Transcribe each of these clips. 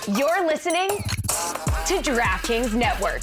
You're listening to DraftKings Network.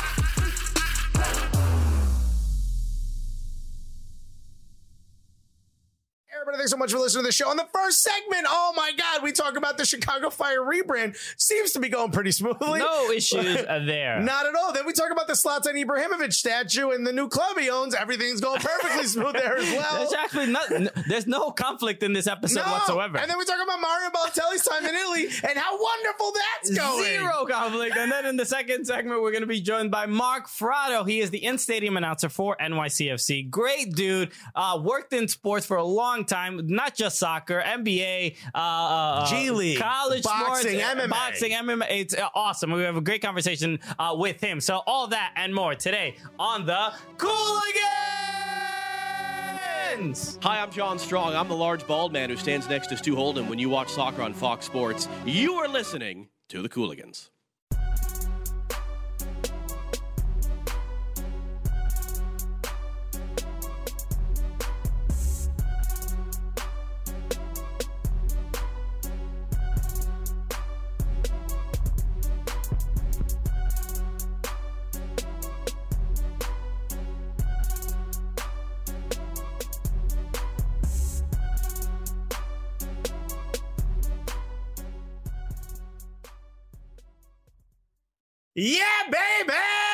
Everybody, thanks so much for listening to the show. On the first segment, oh my God, we talk about the Chicago Fire rebrand. Seems to be going pretty smoothly. No issues there. Not at all. Then we talk about the Zlatan Ibrahimovic statue and the new club he owns. Everything's going perfectly smooth there as well. There's actually there's no conflict in this episode whatsoever. And then we talk about Mario Balotelli's time in Italy and how wonderful that's going. Zero conflict. And then in the second segment, we're going to be joined by Mark Fratto. He is the in-stadium announcer for NYCFC. Great dude. Worked in sports for a long time. Not just soccer, NBA, G League, college boxing, sports, MMA. boxing, MMA. It's awesome. We have a great conversation with him. So all that and more today on the Cooligans. Hi, I'm John Strong. I'm the large bald man who stands next to Stu Holden when you watch soccer on Fox Sports. You are listening to the Cooligans. Yeah, baby!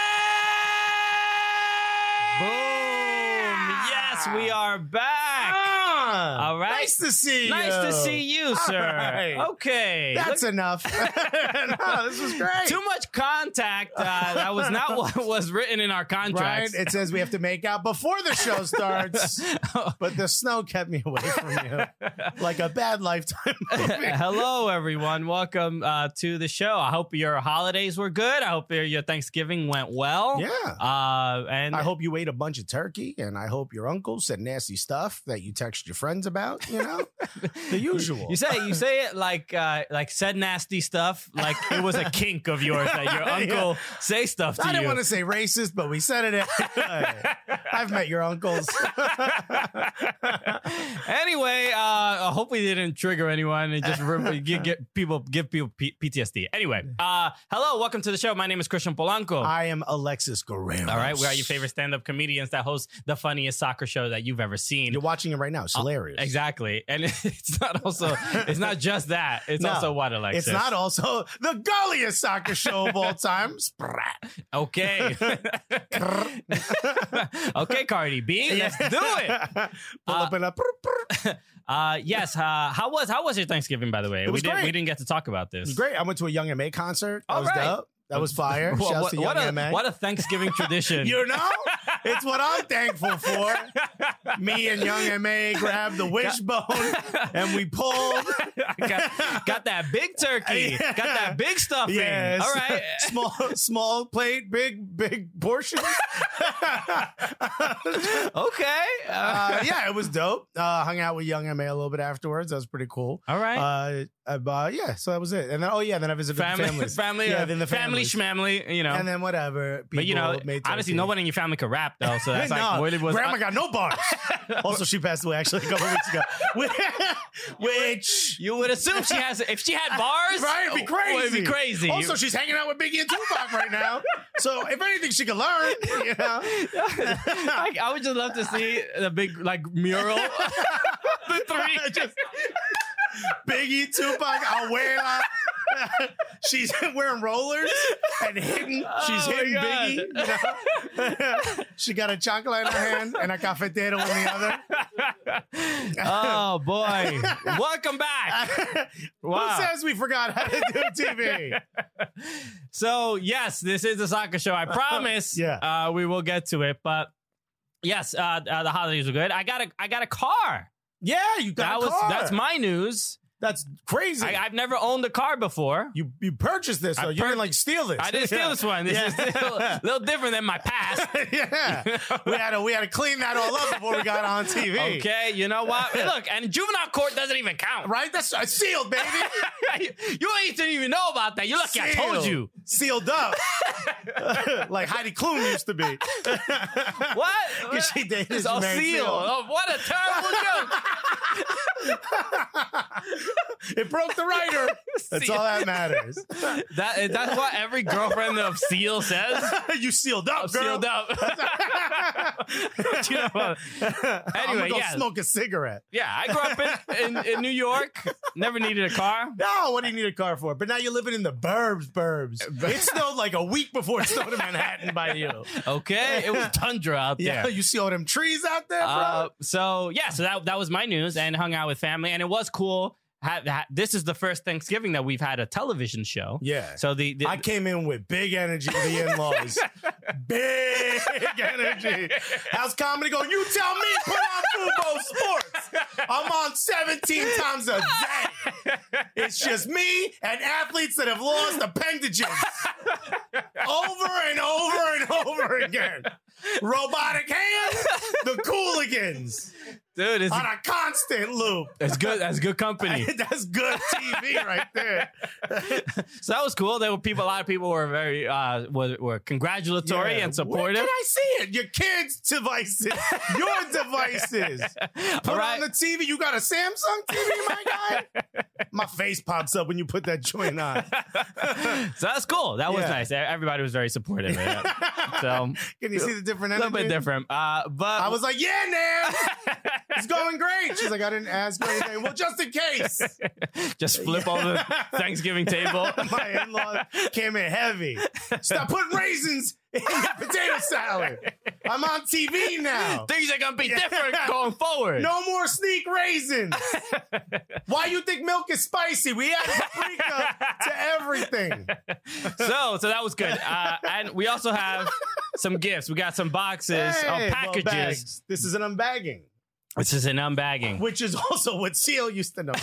Boom! Yes, we are back. All right. Nice to see you. Nice to see you, sir. Right. Okay. That's enough. No, this was great. Too much contact. That was not what was written in our contracts. Right? It says we have to make out before the show starts, but the snow kept me away from you like a bad Lifetime movie. Hello, everyone. Welcome to the show. I hope your holidays were good. I hope your Thanksgiving went well. Yeah. And I hope you ate a bunch of turkey, and I hope your uncle said nasty stuff that you text your friends about, you know? The usual. You say it like said nasty stuff, like it was a kink of yours that your uncle say stuff to you. I didn't want to say racist, but we said it anyway. I've met your uncles. Anyway, I hope we didn't trigger anyone and just give people PTSD. Anyway, hello, welcome to the show. My name is Christian Polanco. I am Alexis Guerrero. All right, we are your favorite stand-up comedians that host the funniest soccer show that you've ever seen. You're watching it right now. It's hilarious. Exactly. And it's not just that. It's also what, Alexis? It's not also the gulliest soccer show of all time. Sprat. Okay. Okay, Cardi B, let's do it. Pull up and up. Yes. How was your Thanksgiving, by the way? It was great. We didn't get to talk about this. It was great. I went to a Young M.A. concert. That All was right. dope. That was fire. Shouts to Young M.A. What a Thanksgiving tradition. You know? It's what I'm thankful for. Me and Young M.A. grabbed the wishbone and we pulled. Got that big turkey. Yeah. Got that big stuffing. Yes. All right. Small plate, big portion. Okay. Yeah, it was dope. Hung out with Young M.A. a little bit afterwards. That was pretty cool. All right. Yeah, so that was it. And then, then I visited families. Family, yeah, then the family schmamly, you know. And then whatever. But you know, honestly, nobody in your family could rap though. So that's Grandma got no bars. Also, she passed away actually a couple weeks ago. Which you would assume she has. If she had bars, right? It'd be crazy. It'd be crazy. Also, she's hanging out with Biggie and Tupac right now. So if anything, she could learn. You know, I would just love to see the big mural. The three. Just Biggie, Tupac, Abuela. She's wearing rollers and hitting. She's hitting God. Biggie. You know? She got a chocolate in her hand and a cafetero in the other. Oh boy! Welcome back. Wow. Who says we forgot how to do TV? So yes, this is a soccer show. I promise. Yeah. We will get to it, but yes, the holidays were good. I got a car. Yeah, you got a car. That's my news. That's crazy. I've never owned a car before. You purchased this, so you didn't like steal this. I didn't steal this one. This is still a little different than my past. Yeah, we had to clean that all up before we got on TV. Okay, you know what? Look, and juvenile court doesn't even count, right? That's sealed, baby. You didn't even know about that. You're lucky I told you. Sealed up, like Heidi Klum used to be. What? Because she dated all sealed. Oh, what a terrible joke. It broke the writer. That's all that matters. That's what every girlfriend of Seal says. You sealed up, girl. Sealed up. You know what? I'm Anyway, gonna go yeah. smoke a cigarette. Yeah, I grew up in New York. Never needed a car. No, what do you need a car for? But now you're living in the burbs. It snowed like a week before it snowed in Manhattan by you. Okay, it was tundra out there. Yeah, you see all them trees out there, bro? So that was my news, and hung out with family, and it was cool. This is the first Thanksgiving that we've had a television show. Yeah. So the I came in with big energy to the in-laws. Big energy. How's comedy going? You tell me, put on Fubo Sports. I'm on 17 times a day. It's just me and athletes that have lost appendages. Over and over and over again. Robotic hands, the Cooligans. dude, it's On a constant loop. that's good. That's good company. That's good TV right there. So that was cool. There were people. A lot of people were very were congratulatory Yeah. and Where supportive. can I see it? Your kids' devices, your devices. Put All right. on the TV. You got a Samsung TV, my guy? My face pops up when you put that joint on. So that's cool. That was Yeah. nice. Everybody was very supportive. Yeah. So Can you see the different a energy? little bit different. But I was like, yeah, Nam. It's going great. She's like, I didn't ask her anything. Well, just in case. just flip over the Thanksgiving table. My in-law came in heavy. Stop putting raisins in your potato salad. I'm on TV now. Things are gonna be different going forward. No more sneak raisins. Why you think milk is spicy? We add paprika to everything. So that was good. And we also have some gifts. We got some boxes, Hey, well, packages. bags. This is an unbagging, This is an unbagging. which is also what Seal used to know.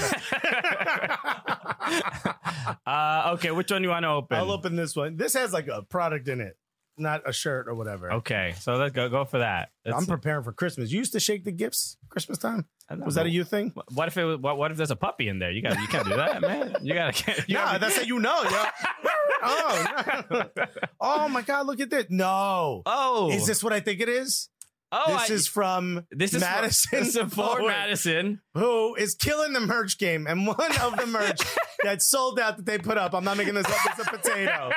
Okay, which one do you want to open? I'll open this one. This has like a product in it, not a shirt or whatever. Okay, so let's go for that. I'm preparing for Christmas. You used to shake the gifts Christmas time? I don't Was that a know. you thing? What if it was, what if there's a puppy in there? You can't do that, man. You gotta. Yeah, that's how you know. Yeah. Oh, no. Oh my God! Look at this. No. Oh, Is this what I think it is? Oh, This is from Madison This is Ford Ford, Madison. who is killing the merch game. And one of the merch that sold out that they put up, I'm not making this up, it's a potato.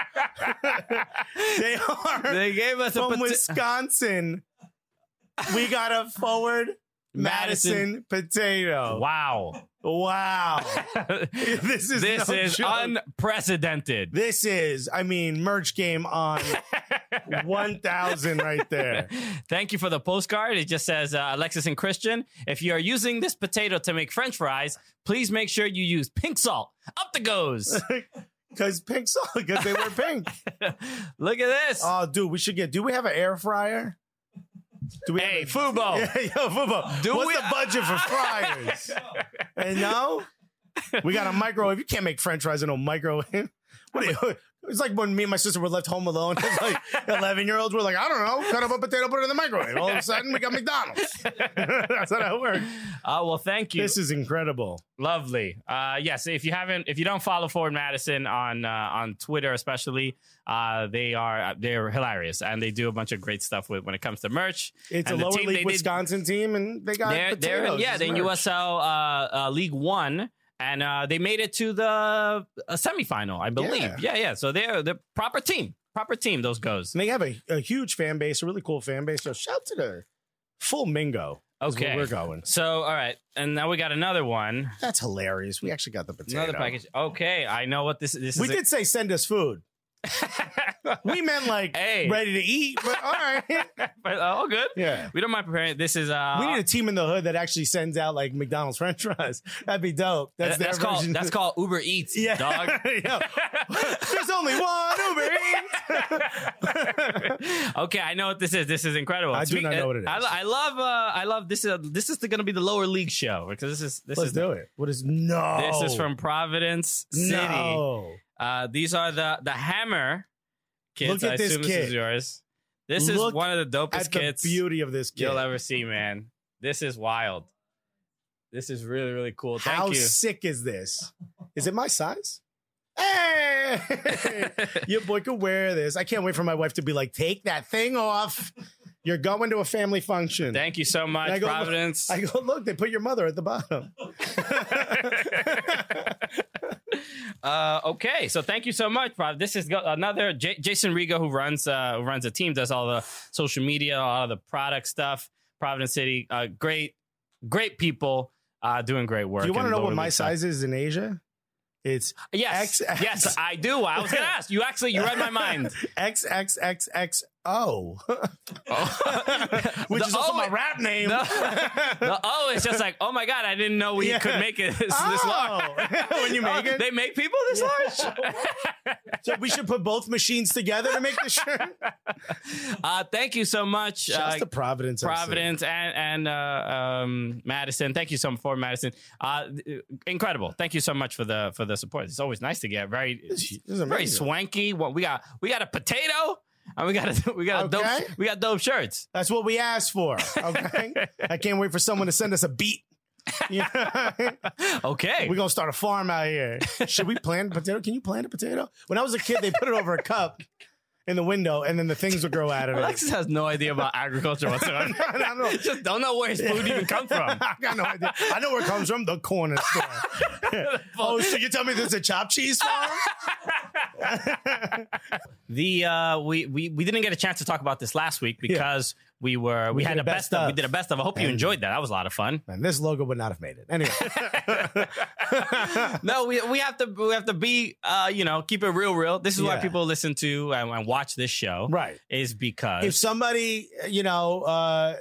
They gave us from a Wisconsin. We got a Forward Madison potato. Wow. Wow. This is no joke. unprecedented. This is, I mean, merch game on 1,000 right there. Thank you for the postcard. It just says, Alexis and Christian, if you are using this potato to make French fries, please make sure you use pink salt. Up the goes. Because pink salt, because they were pink. Look at this. Oh, dude, do we have an air fryer? Do we Hey, have Fubo. Yeah, yo, Fubo. What's the budget for fryers? And no? We got a microwave. You can't make French fries in a microwave. What are you? It's like when me and my sister were left home alone. It's like 11-year-olds were like, I don't know, cut up a potato, put it in the microwave. All of a sudden, we got McDonald's. That's how that works. Well, thank you. This is incredible. Lovely. Yes, if you don't follow Ford Madison on Twitter, especially, they're hilarious and they do a bunch of great stuff when it comes to merch. It's And a the lower team, league they did- Wisconsin team, and they got They're potatoes. in as merch. USL League One. And they made it to the semifinal, I believe. Yeah. So they're the proper team. Those goes. And they have a huge fan base, a really cool fan base. So shout to the full Mingo. is Okay, where we're going. So all right, and now we got another one. That's hilarious. We actually got the potato. Another package. Okay, I know what this is. We did say send us food. We meant like Hey. ready to eat, but all right. But, all good. Yeah. We don't mind preparing. This is We need a team in the hood that actually sends out like McDonald's French fries. That'd be dope. That's their version. That's called Uber Eats, yeah. dog. Yo, there's only one Uber Eats. Okay, I know what this is. This is incredible. I do not know what it is. I love this. This is going to be the lower league show because this Let's is do it. What is no? This is from Providence City. No. These are the Hammer kits. Look at I this assume kit. this is yours. This is Look one of the dopest At the kits beauty of this kit. you'll ever see, man. This is wild. This is really, really cool. Thank How you. sick is this? Is it my size? Hey, your boy could wear this. I can't wait for my wife to be like, take that thing off. You're going to a family function. Thank you so much, Providence. I go, look, they put your mother at the bottom. Okay, so thank you so much, Providence. This is another Jason Rigo, who runs a team, does all the social media, all the product stuff. Providence City, great people, doing great work. Do you want to know what my stuff. size is in Asia? It's yes, XX. yes, I do. I was going to ask you. Actually, you read my mind. XXXXO, which The is also O- my rap name. The O is just like, oh my god, I didn't know we could make it this large. When you make it, They make people this large. so we should put both machines together to make the shirt. Thank you so much, Shouts to Providence, and Madison. Thank you so much for Madison. Incredible. Thank you so much for the support. It's always nice to get very swanky. Well, we got a potato. And we got dope shirts. That's what we asked for. Okay, I can't wait for someone to send us a beat. Yeah. Okay, We're gonna start a farm out here. Should we plant a potato? Can you plant a potato? When I was a kid, they put it over a cup in the window, and then the things would grow out of it. Alexis has no idea about agriculture whatsoever. I don't know. Just don't know where his food even comes from. I got no idea. I know where it comes from. The corner store. Oh, so you tell me there's a chopped cheese farm? We didn't get a chance to talk about this last week because we had a best of. We did a best of. I hope you enjoyed that. That was a lot of fun. And this logo would not have made it anyway. No, we have to be keep it real. This is why people listen to and watch this show, Right. Is because If somebody, we got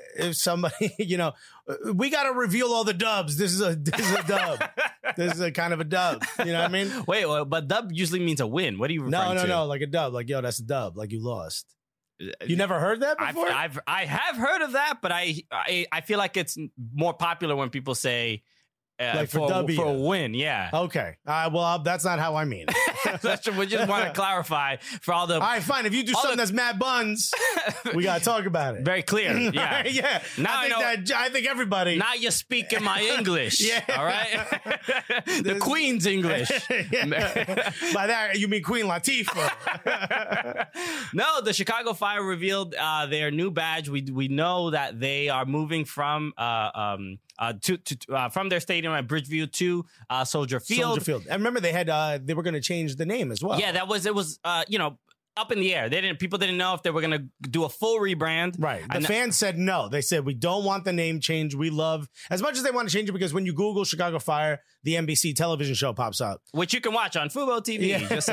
to reveal all the dubs. This is a dub. This is a kind of a dub. You know what I mean? Wait, but dub usually means a win. What are you referring to? No, like a dub. Like, yo, that's a dub. Like you lost. You never heard that before? I have heard of that, but I feel like it's more popular when people say like for a win. Yeah. Okay. Well, that's not how I mean it. We just want to clarify for all the. All right, fine. If you do something that's mad buns, we got to talk about it. Very clear. Yeah. Yeah. Now I think everybody. Now you're speaking my English. Yeah. All right. The Queen's English. By that, you mean Queen Latifah. No, the Chicago Fire revealed their new badge. We know that they are moving from from their stadium at Bridgeview to Soldier Field. And remember, they were going to change the name as well. Yeah, it was up in the air. People didn't know if they were going to do a full rebrand. Right. The fans said no. They said, we don't want the name change. We love, as much as they want to change it, because when you Google Chicago Fire, the NBC television show pops up. Which you can watch on Fubo TV.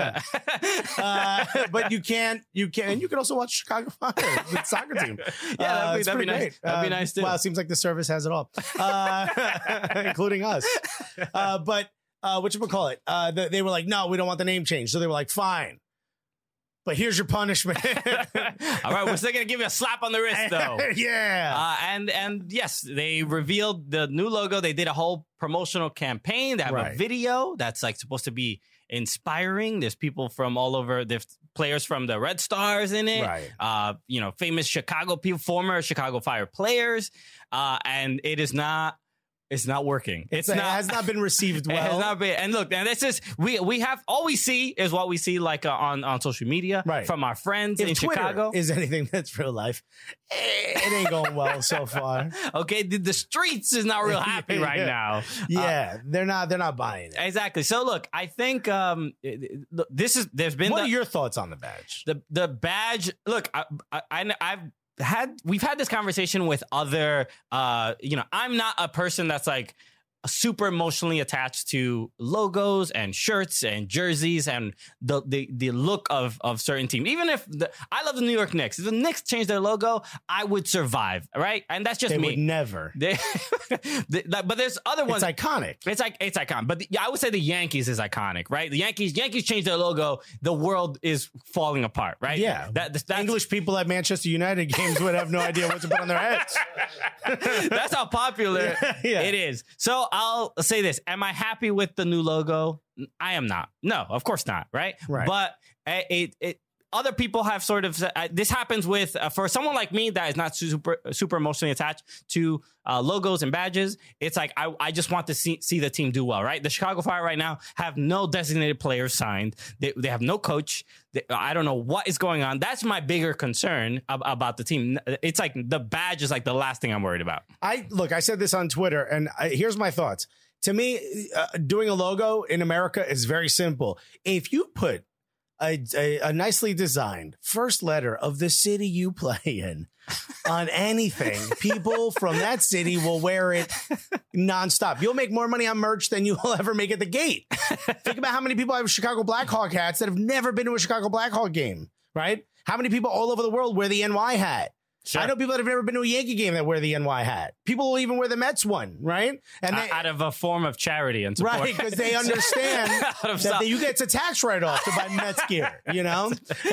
Yeah. But you can, and you can also watch Chicago Fire, the soccer team. Yeah, that'd be nice. Great. That'd be nice too. Well, it seems like the service has it all, including us. But whatchamacallit? They were like, no, we don't want the name change. So they were like, fine. But here's your punishment. All right, we're still gonna give you a slap on the wrist, though. Yeah. And yes, they revealed the new logo. They did a whole promotional campaign. They have a video that's like supposed to be inspiring. There's people from all over. There's players from the Red Stars in it. Right. Famous Chicago people, former Chicago Fire players. And it is not. It's not working. It has not been received well. It has not been. And look, and this is we have all we see is what we see like on social media from our friends in Twitter Chicago. Is anything that's real life? It ain't going well so far. Okay, the streets is not real happy right now. Yeah, they're not buying it. Exactly. So look, I think there's been. What are your thoughts on the badge? The badge. Look, we've had this conversation with other I'm not a person that's like super emotionally attached to logos and shirts and jerseys and the look of certain teams. Even if I love the New York Knicks. If the Knicks change their logo, I would survive, right? And that's just me. They would never. But there's other ones. It's iconic. It's iconic. But I would say the Yankees is iconic, right? The Yankees change their logo, the world is falling apart, right? Yeah. That's English people at Manchester United games would have no idea what to put on their heads. That's how popular it is. So I'll say this. Am I happy with the new logo? I am not. No, of course not. Right. Right. But other people have sort of this happens with for someone like me that is not super emotionally attached to logos and badges. It's like I just want to see the team do well, right? The Chicago Fire right now have no designated players signed. They have no coach. I don't know what is going on. That's my bigger concern about the team. It's like the badge is like the last thing I'm worried about. I said this on Twitter, and here's my thoughts. To me, doing a logo in America is very simple. If you put a nicely designed first letter of the city you play in on anything, people from that city will wear it nonstop. You'll make more money on merch than you will ever make at the gate. Think about how many people have Chicago Blackhawk hats that have never been to a Chicago Blackhawk game, right? How many people all over the world wear the NY hat? Sure. I know people that have never been to a Yankee game that wear the NY hat. People will even wear the Mets one, right? And out of a form of charity and support. Right, because they understand that you get a tax write-off to buy Mets gear, you know?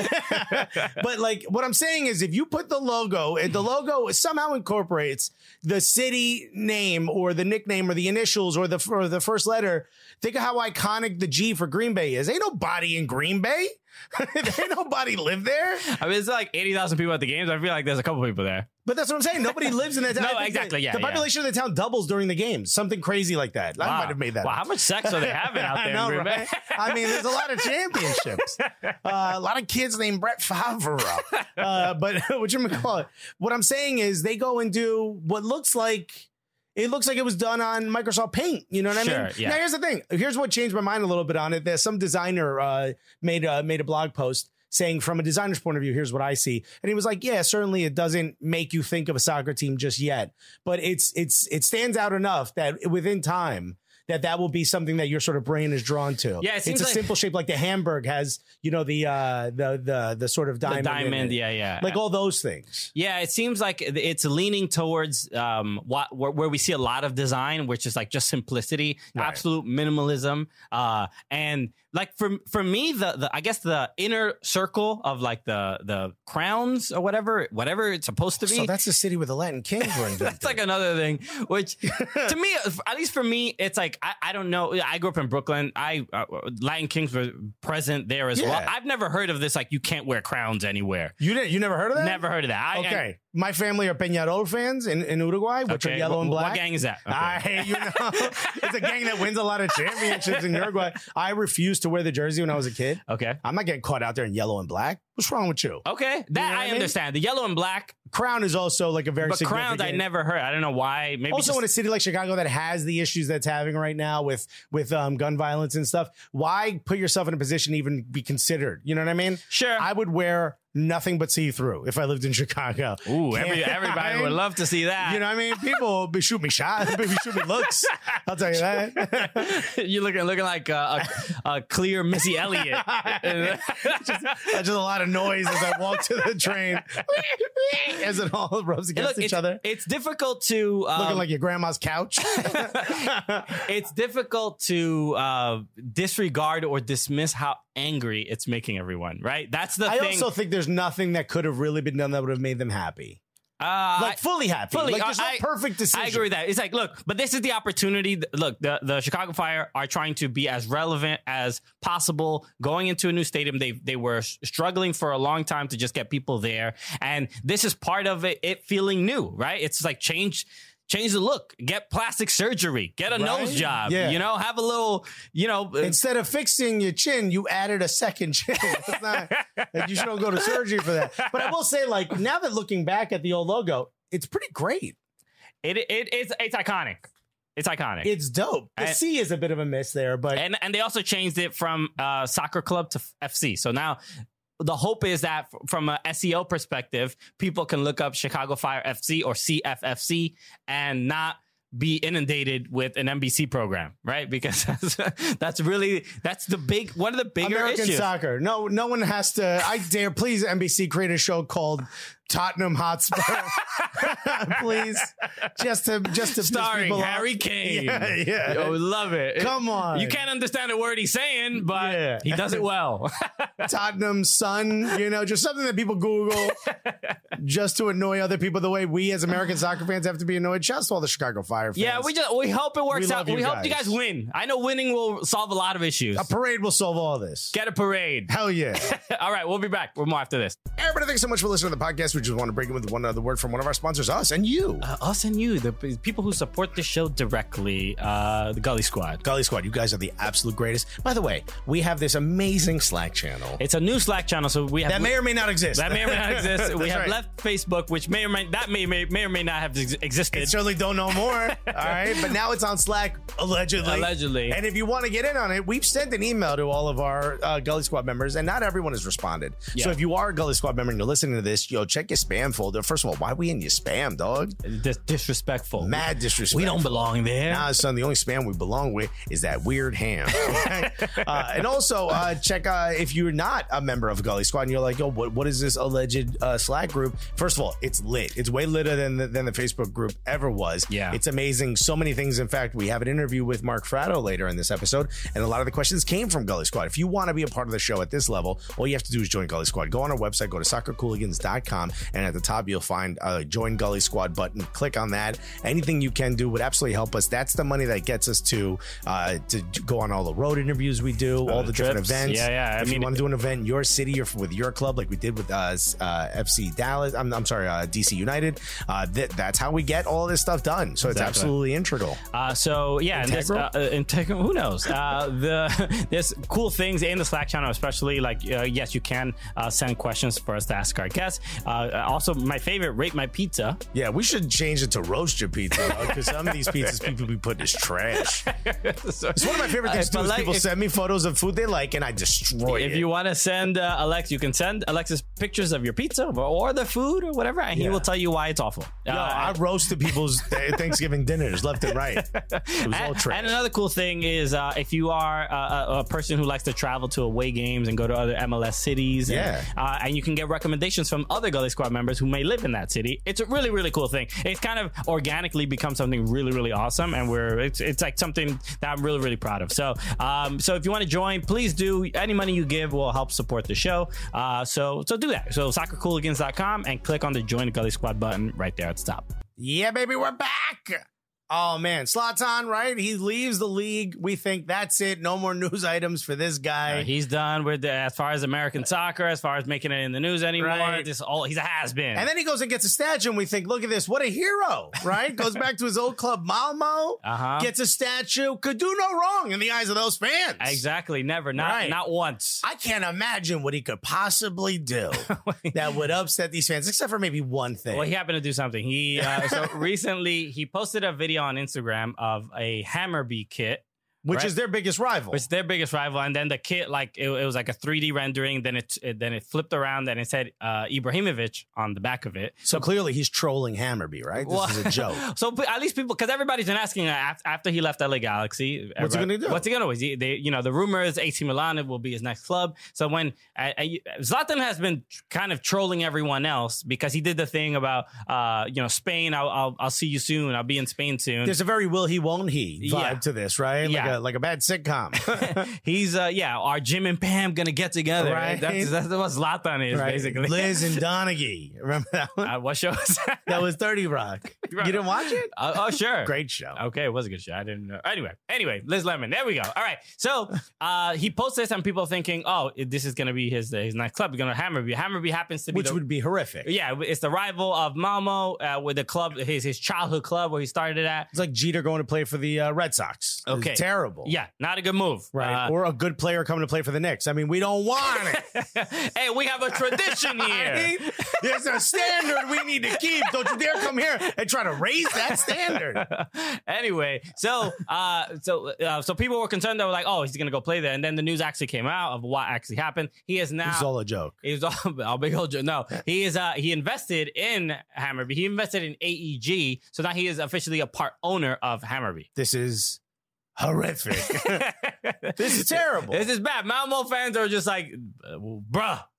But like what I'm saying is if you put the logo, and the logo somehow incorporates the city name or the nickname or the initials or the first letter, think of how iconic the G for Green Bay is. Ain't nobody in Green Bay. Ain't nobody live there. I mean, it's like 80,000 people at the games. I feel like there's a couple people there. But that's what I'm saying. Nobody lives in that town. No, exactly. Yeah. The population of the town doubles during the games. Something crazy like that. I might have made that up. How much sex are they having out there? I know, right? I mean, there's a lot of championships. A lot of kids named Brett Favre. But whatchamacallit? What I'm saying is they go and do what looks like it was done on Microsoft Paint. You know what I mean? Yeah. Now, here's the thing. Here's what changed my mind a little bit on it. There's some designer made a blog post saying from a designer's point of view, here's what I see. And he was like, yeah, certainly it doesn't make you think of a soccer team just yet, but it stands out enough that within time that will be something that your sort of brain is drawn to. Yeah, it's a simple shape like the Hamburg has, you know, the sort of diamond. The diamond, yeah. Like all those things. Yeah, it seems like it's leaning towards where we see a lot of design, which is like just simplicity, right. Absolute minimalism, and like for me, the I guess the inner circle of like the crowns or whatever it's supposed to be. So that's the city where the Latin Kings were invented. That's like another thing, which to me, at least for me, it's like I don't know. I grew up in Brooklyn. Latin Kings were present there as well. I've never heard of this. Like you can't wear crowns anywhere. You never heard of that? Never heard of that. Okay. My family are Peñarol fans in Uruguay, which are yellow and black. What gang is that? Okay. It's a gang that wins a lot of championships in Uruguay. I refused to wear the jersey when I was a kid. Okay. I'm not getting caught out there in yellow and black. What's wrong with you? Okay. That I understand. The yellow and black. Crown is also like a very significant. Crowns I never heard. I don't know why. Maybe also in a city like Chicago that has the issues that's having right now with gun violence and stuff. Why put yourself in a position to even be considered? You know what I mean? Sure. I would wear nothing but see-through if I lived in Chicago. Ooh, everybody would love to see that. You know what I mean? People be shoot me shots, be shoot me looks. I'll tell you that. You're looking like a clear Missy Elliott. just a lot of noise as I walk to the train. As it all rubs against each other. It's difficult to looking like your grandma's couch. It's difficult to disregard or dismiss how angry it's making everyone, right? That's the thing. I also think there's nothing that could have really been done that would have made them happy. Fully happy. Like there's no perfect decision. I agree with that. It's like, look, but this is the opportunity. Look, the Chicago Fire are trying to be as relevant as possible going into a new stadium. They were struggling for a long time to just get people there. And this is part of it feeling new, right? It's like change the look, get plastic surgery, get a nose job, you know, have a little, you know. Instead of fixing your chin, you added a second chin. You shouldn't go to surgery for that. But I will say, like, now that looking back at the old logo, it's pretty great. It's iconic. It's iconic. It's dope. The C is a bit of a miss there, but. And they also changed it from soccer club to FC. So now the hope is that from an SEO perspective, people can look up Chicago Fire FC or CFFC and not be inundated with an NBC program, right? Because that's the big, one of the bigger American issues. Soccer. No one has to. I dare please NBC create a show called Tottenham Hotspur, please, just to piss Starring people off. Harry Kane. Yeah. Yo, love it. Come on. You can't understand a word he's saying, but he does it well. Tottenham Sun, just something that people Google just to annoy other people the way we as American soccer fans have to be annoyed. Shouts to all the Chicago Fire fans. Yeah, we hope it works out. We hope you guys win. I know winning will solve a lot of issues. A parade will solve all this. Get a parade. Hell yeah. All right, we'll be back with more after this. Everybody, thanks so much for listening to the podcast. We just want to break in with one other word from one of our sponsors, us and you. Us and you, the people who support the show directly, the Gully Squad. Gully Squad, you guys are the absolute greatest. By the way, we have this amazing Slack channel. It's a new Slack channel, so we have that may or may not exist. That may or may not exist. We have right. left Facebook, which may or may not have existed. I certainly don't know more. All right, but now it's on Slack, allegedly. And if you want to get in on it, we've sent an email to all of our Gully Squad members, and not everyone has responded. Yeah. So if you are a Gully Squad member and you're listening to this, check your spam folder. First of all, why are we in your spam, dog? Disrespectful. Mad disrespectful. We don't belong there. Nah, son, the only spam we belong with is that weird ham. Okay? And also, check if you're not a member of Gully Squad and you're like, yo, what is this alleged Slack group? First of all, it's lit. It's way litter than the Facebook group ever was. Yeah. It's amazing. So many things. In fact, we have an interview with Mark Fratto later in this episode, and a lot of the questions came from Gully Squad. If you want to be a part of the show at this level, all you have to do is join Gully Squad. Go on our website, go to soccercooligans.com, and at the top, you'll find a Join Gully Squad button. Click on that. Anything you can do would absolutely help us. That's the money that gets us to go on all the road interviews we do, all the different events. Yeah. If you want to do an event in your city or with your club, like we did with FC Dallas, DC United, that's how we get all this stuff done. So it's absolutely integral. Integral. Who knows? There's cool things in the Slack channel, especially like yes, you can send questions for us to ask our guests. Also, my favorite, rate my pizza. Yeah, we should change it to roast your pizza because some of these pizzas people be putting is trash. It's one of my favorite things to do is people send me photos of food they like and I destroy it. If you want to send Alex, you can send Alexis pictures of your pizza or the food or whatever, and he will tell you why it's awful. I roasted people's Thanksgiving dinners left and right. It was all trash. And another cool thing is if you are a person who likes to travel to away games and go to other MLS cities, and you can get recommendations from other Gully Squad members who may live in that city. It's a really, really cool thing. It's kind of organically become something really, really awesome, and it's like something that I'm really, really proud of. So if you want to join, please do. Any money you give will help support the show. So do that. So soccercooligans.com and click on the Join the Gully Squad button right there at the top. Yeah, baby, we're back. Oh, man. Zlatan, right? He leaves the league. We think that's it. No more news items for this guy. He's done with as far as American soccer, as far as making it in the news anymore. Right. He's a has-been. And then he goes and gets a statue, and we think, look at this. What a hero, right? Goes back to his old club, Malmo. Gets a statue. Could do no wrong in the eyes of those fans. Exactly. Never. Not once. I can't imagine what he could possibly do that would upset these fans, except for maybe one thing. Well, he happened to do something. He so recently, he posted a video on Instagram of a Hammarby kit, which is their biggest rival. And then the kit, like it was like a 3D rendering. Then it flipped around and it said Ibrahimovic on the back of it. So clearly he's trolling Hammarby, right? This is a joke. So at least people, because everybody's been asking after he left LA Galaxy, what's he going to do? What's he going to do? The rumor is AC Milan will be his next club. So when Zlatan has been kind of trolling everyone else because he did the thing about Spain. I'll see you soon. I'll be in Spain soon. There's a very will he won't he vibe to this, right? Like a bad sitcom. He's our Jim and Pam gonna get together, right? That's what Zlatan is, basically. Liz and Donaghy, remember that one? What show was that? That was 30 Rock. You didn't watch it? Oh, sure. Great show. Okay, it was a good show. I didn't know. Anyway, Liz Lemon. There we go. All right. So he posted this, and people are thinking, oh, this is gonna be his next club. He's gonna Hammarby. Hammarby happens to be, which would be horrific. Yeah, it's the rival of Malmo with the club, his childhood club where he started at. It's like Jeter going to play for the Red Sox. Okay, it's terrible. Yeah, not a good move. Right. Or a good player coming to play for the Knicks. I mean, we don't want it. Hey, we have a tradition here. There's a standard we need to keep. Don't you dare come here and try to raise that standard. Anyway, so people were concerned. They were like, oh, he's going to go play there. And then the news actually came out of what actually happened. He is now... It's all a joke. It was all a big old joke. No, he invested in Hammarby. He invested in AEG. So now he is officially a part owner of Hammarby. This is horrific. This is terrible. This is bad. Malmo fans are just like, bruh.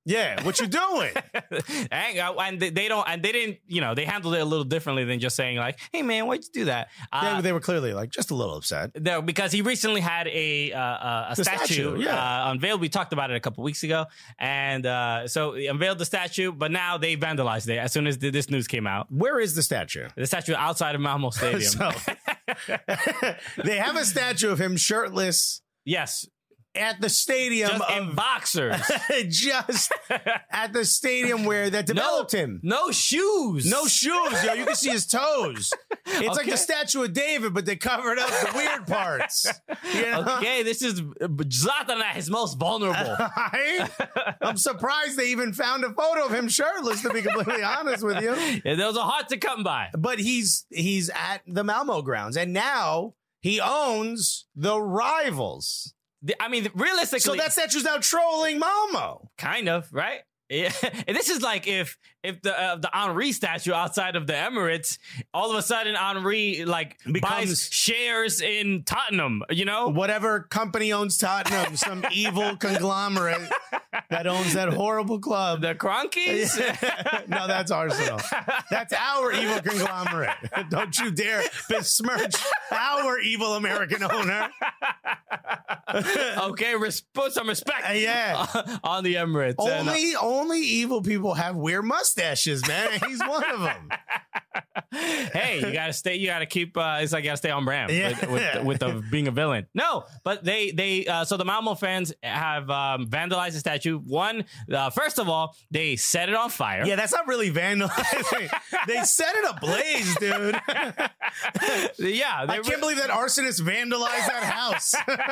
Yeah, what you doing? and they didn't, they handled it a little differently than just saying like, hey man, why'd you do that? They were clearly like just a little upset. No, because he recently had a statue unveiled. We talked about it a couple weeks ago, and so he unveiled the statue, but now they vandalized it as soon as this news came out. Where is the statue? The statue outside of Malmo Stadium. So, they have a statue of him shirtless. Yes. At the stadium just in boxers. Just at the stadium where that developed him. No shoes. No shoes, yo. You can see his toes. It's like the statue of David, but they covered up the weird parts. You know? Okay, this is Zlatan at his most vulnerable. I'm surprised they even found a photo of him shirtless, to be completely honest with you. Yeah, those are hard to come by. But he's at the Malmo grounds, and now he owns the Rivals. I mean, realistically, so that statue's now trolling Malmo, kind of, right? Yeah. And this is like if the Henry statue outside of the Emirates, all of a sudden Henry buys shares in Tottenham, whatever company owns Tottenham, some evil conglomerate that owns that horrible club, the Cronkies. No, that's Arsenal. That's our evil conglomerate. Don't you dare besmirch our evil American owner. Okay, put some respect. On the Emirates. Only evil people have weird mustaches, man. He's one of them. Hey, you gotta keep. It's like you gotta stay on brand with being a villain. No, but so the Malmo fans have vandalized the statue. First of all, they set it on fire. Yeah, that's not really vandalizing. They set it ablaze, dude. Yeah, I can't believe that arsonist vandalized that house.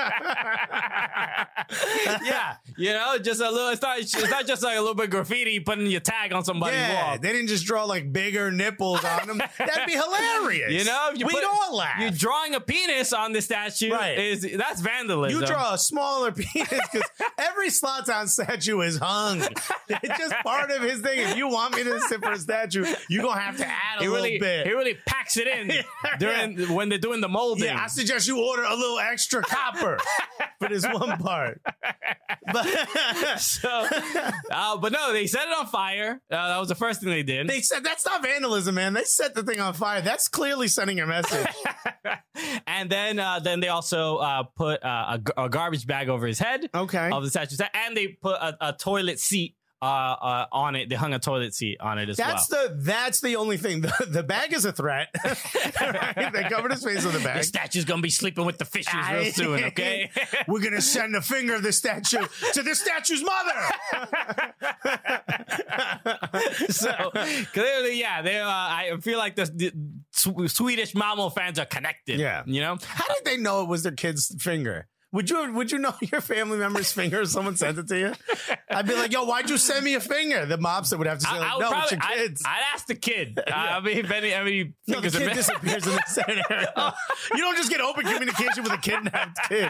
Yeah, just a little. It's not just like a little bit of graffiti putting your tag on somebody's wall. They didn't just draw like bigger nipples on them. That'd be hilarious. We'd all laugh. You're drawing a penis on the statue. Right. That's vandalism. You draw a smaller penis because every Zlatan statue is hung. It's just part of his thing. If you want me to sit for a statue, you're going to have to add a little bit. He really packs it in when they're doing the molding. Yeah, I suggest you order a little extra copper for this one part. But no, they set it on fire. That was the first thing they did. They said that's not vandalism, man. They set the thing on fire. That's clearly sending a message. And then they also put a garbage bag over his head. Okay. Of the statue, and they put a toilet seat on it. They hung a toilet seat on it as well. That's the only thing. The bag is a threat. Right? They covered his face with the bag. The statue's gonna be sleeping with the fishes real soon. Okay, we're gonna send a finger of the statue to the statue's mother. So clearly, I feel like the Swedish Malmo fans are connected. Yeah, how did they know it was their kid's finger? Would you know your family member's finger if someone sent it to you? I'd be like, yo, why'd you send me a finger? The mobster would have to say, no, it's your kids. I'd ask the kid. I mean, if any fingers the kid disappears in the scenario. You don't just get open communication with a kidnapped kid.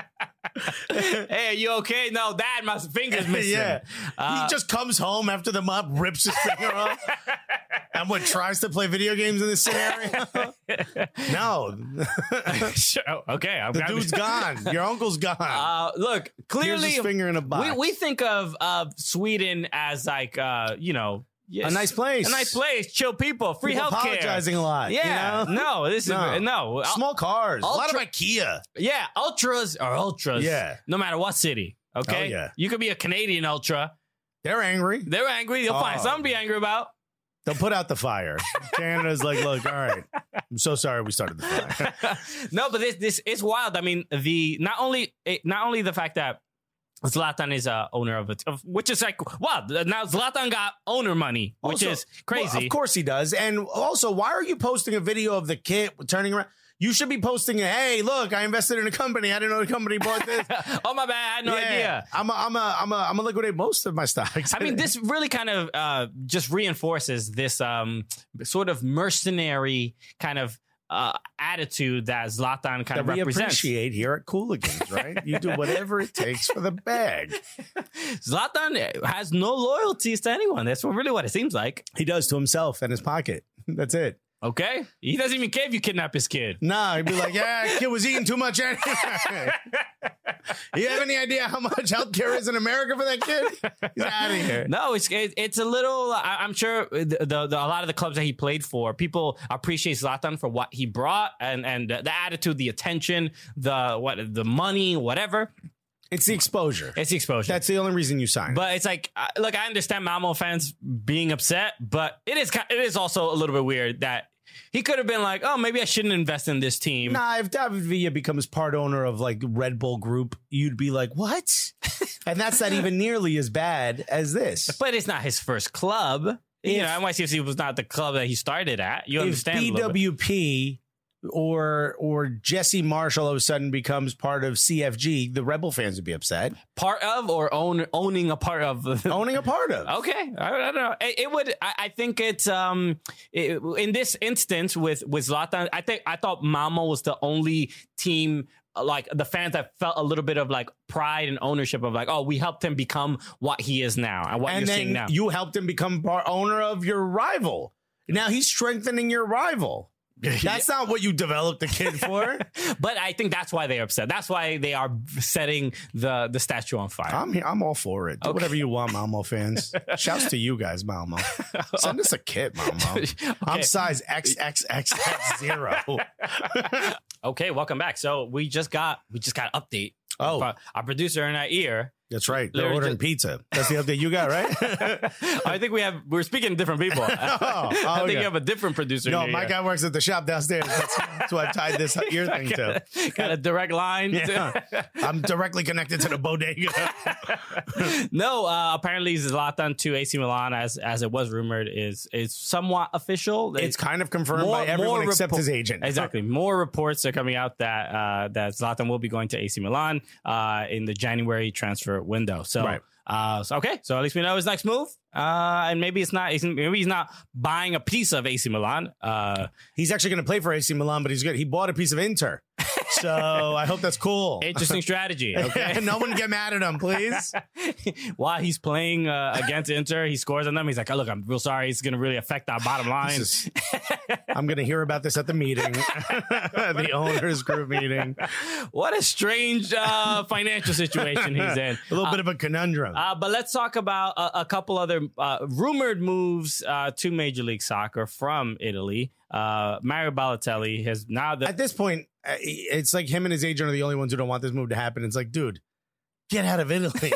Hey, are you okay? No, Dad, my finger's missing. Yeah. He just comes home after the mob rips his finger off and tries to play video games in this scenario? No. Sure. Okay. The dude's gone. Your uncle's gone. Look, clearly, here's his finger in a box. We think of Sweden as like, yes, a nice place. A nice place. Chill people. Free healthcare. Apologizing a lot. Yeah. No, this is no. Small cars. A lot of IKEA. Yeah. Ultras are ultras. Yeah. No matter what city. Okay. Oh, yeah. You could be a Canadian ultra. They're angry. You'll find something to be angry about. They'll put out the fire. Canada's like, look, all right. I'm so sorry we started the fire. No, but this is wild. I mean, not only the fact that Zlatan is owner of it, which is like, wow, now Zlatan got owner money, which is crazy. Well, of course he does. And also, why are you posting a video of the kid turning around? You should be posting, hey, look, I invested in a company. I didn't know the company bought this. Oh, my bad. I had no idea. I'm gonna liquidate most of my stocks. I mean, this really kind of just reinforces this sort of mercenary kind of attitude that Zlatan kind of represents. We appreciate here at Cooligans, right? You do whatever it takes for the bag. Zlatan has no loyalties to anyone. That's really what it seems like. He does to himself and his pocket. That's it. Okay. He doesn't even care if you kidnap his kid. Nah, he'd be like, yeah, kid was eating too much anyway. You have any idea how much healthcare is in America for that kid? He's out of here. No, it's a little. I'm sure a lot of the clubs that he played for, people appreciate Zlatan for what he brought and the attitude, the attention, the money, whatever. It's the exposure. It's the exposure. That's the only reason you sign. But it's like, look, I understand Malmo fans being upset, but it is also a little bit weird that he could have been like, oh, maybe I shouldn't invest in this team. Nah, if David Villa becomes part owner of like Red Bull Group, you'd be like, what? And that's not even nearly as bad as this. But it's not his first club. NYCFC was not the club that he started at. You understand? If BWP or Jesse Marsh all of a sudden becomes part of CFG, the Rebel fans would be upset. Part of or owning a part of? Owning a part of. Okay. I don't know. It would. I think it's in this instance with Zlatan. I thought Malmo was the only team, like the fans, that felt a little bit of like pride and ownership of like, oh, we helped him become what he is now and what you're seeing now. You helped him become owner of your rival. Now he's strengthening your rival. That's not what you developed the kid for. But I think that's why they're upset. That's why they are setting the statue on fire. I'm all for it. Do whatever you want, Malmo fans. Shouts to you guys, Malmo. Send us a kit, Malmo. Okay. I'm size XXXX0. Okay, welcome back. So we just got an update. Oh, our producer in our ear. That's right. They're ordering pizza. That's the update you got, right? I think we're speaking to different people. I think you have a different producer. No, my guy works at the shop downstairs. That's why I tied this ear thing to. Got a direct line. Yeah. I'm directly connected to the bodega. No, apparently Zlatan to AC Milan, as it was rumored, is somewhat official. It's kind of confirmed by everyone except his agent. Exactly. More reports are coming out that Zlatan will be going to AC Milan in the January transfer window. So, right. Okay. So at least we know his next move. And maybe he's not buying a piece of AC Milan. He's actually going to play for AC Milan, but he's good. He bought a piece of Inter. So I hope that's cool. Interesting strategy. Okay. No one get mad at him, please. While he's playing against Inter, he scores on them. He's like, oh, look, I'm real sorry. It's going to really affect our bottom line. I'm going to hear about this at the meeting, the owners group meeting. What a strange financial situation he's in. A little bit of a conundrum. But let's talk about a couple other rumored moves to Major League Soccer from Italy. Mario Balotelli has now... At this point, it's like him and his agent are the only ones who don't want this move to happen. It's like, dude, get out of Italy.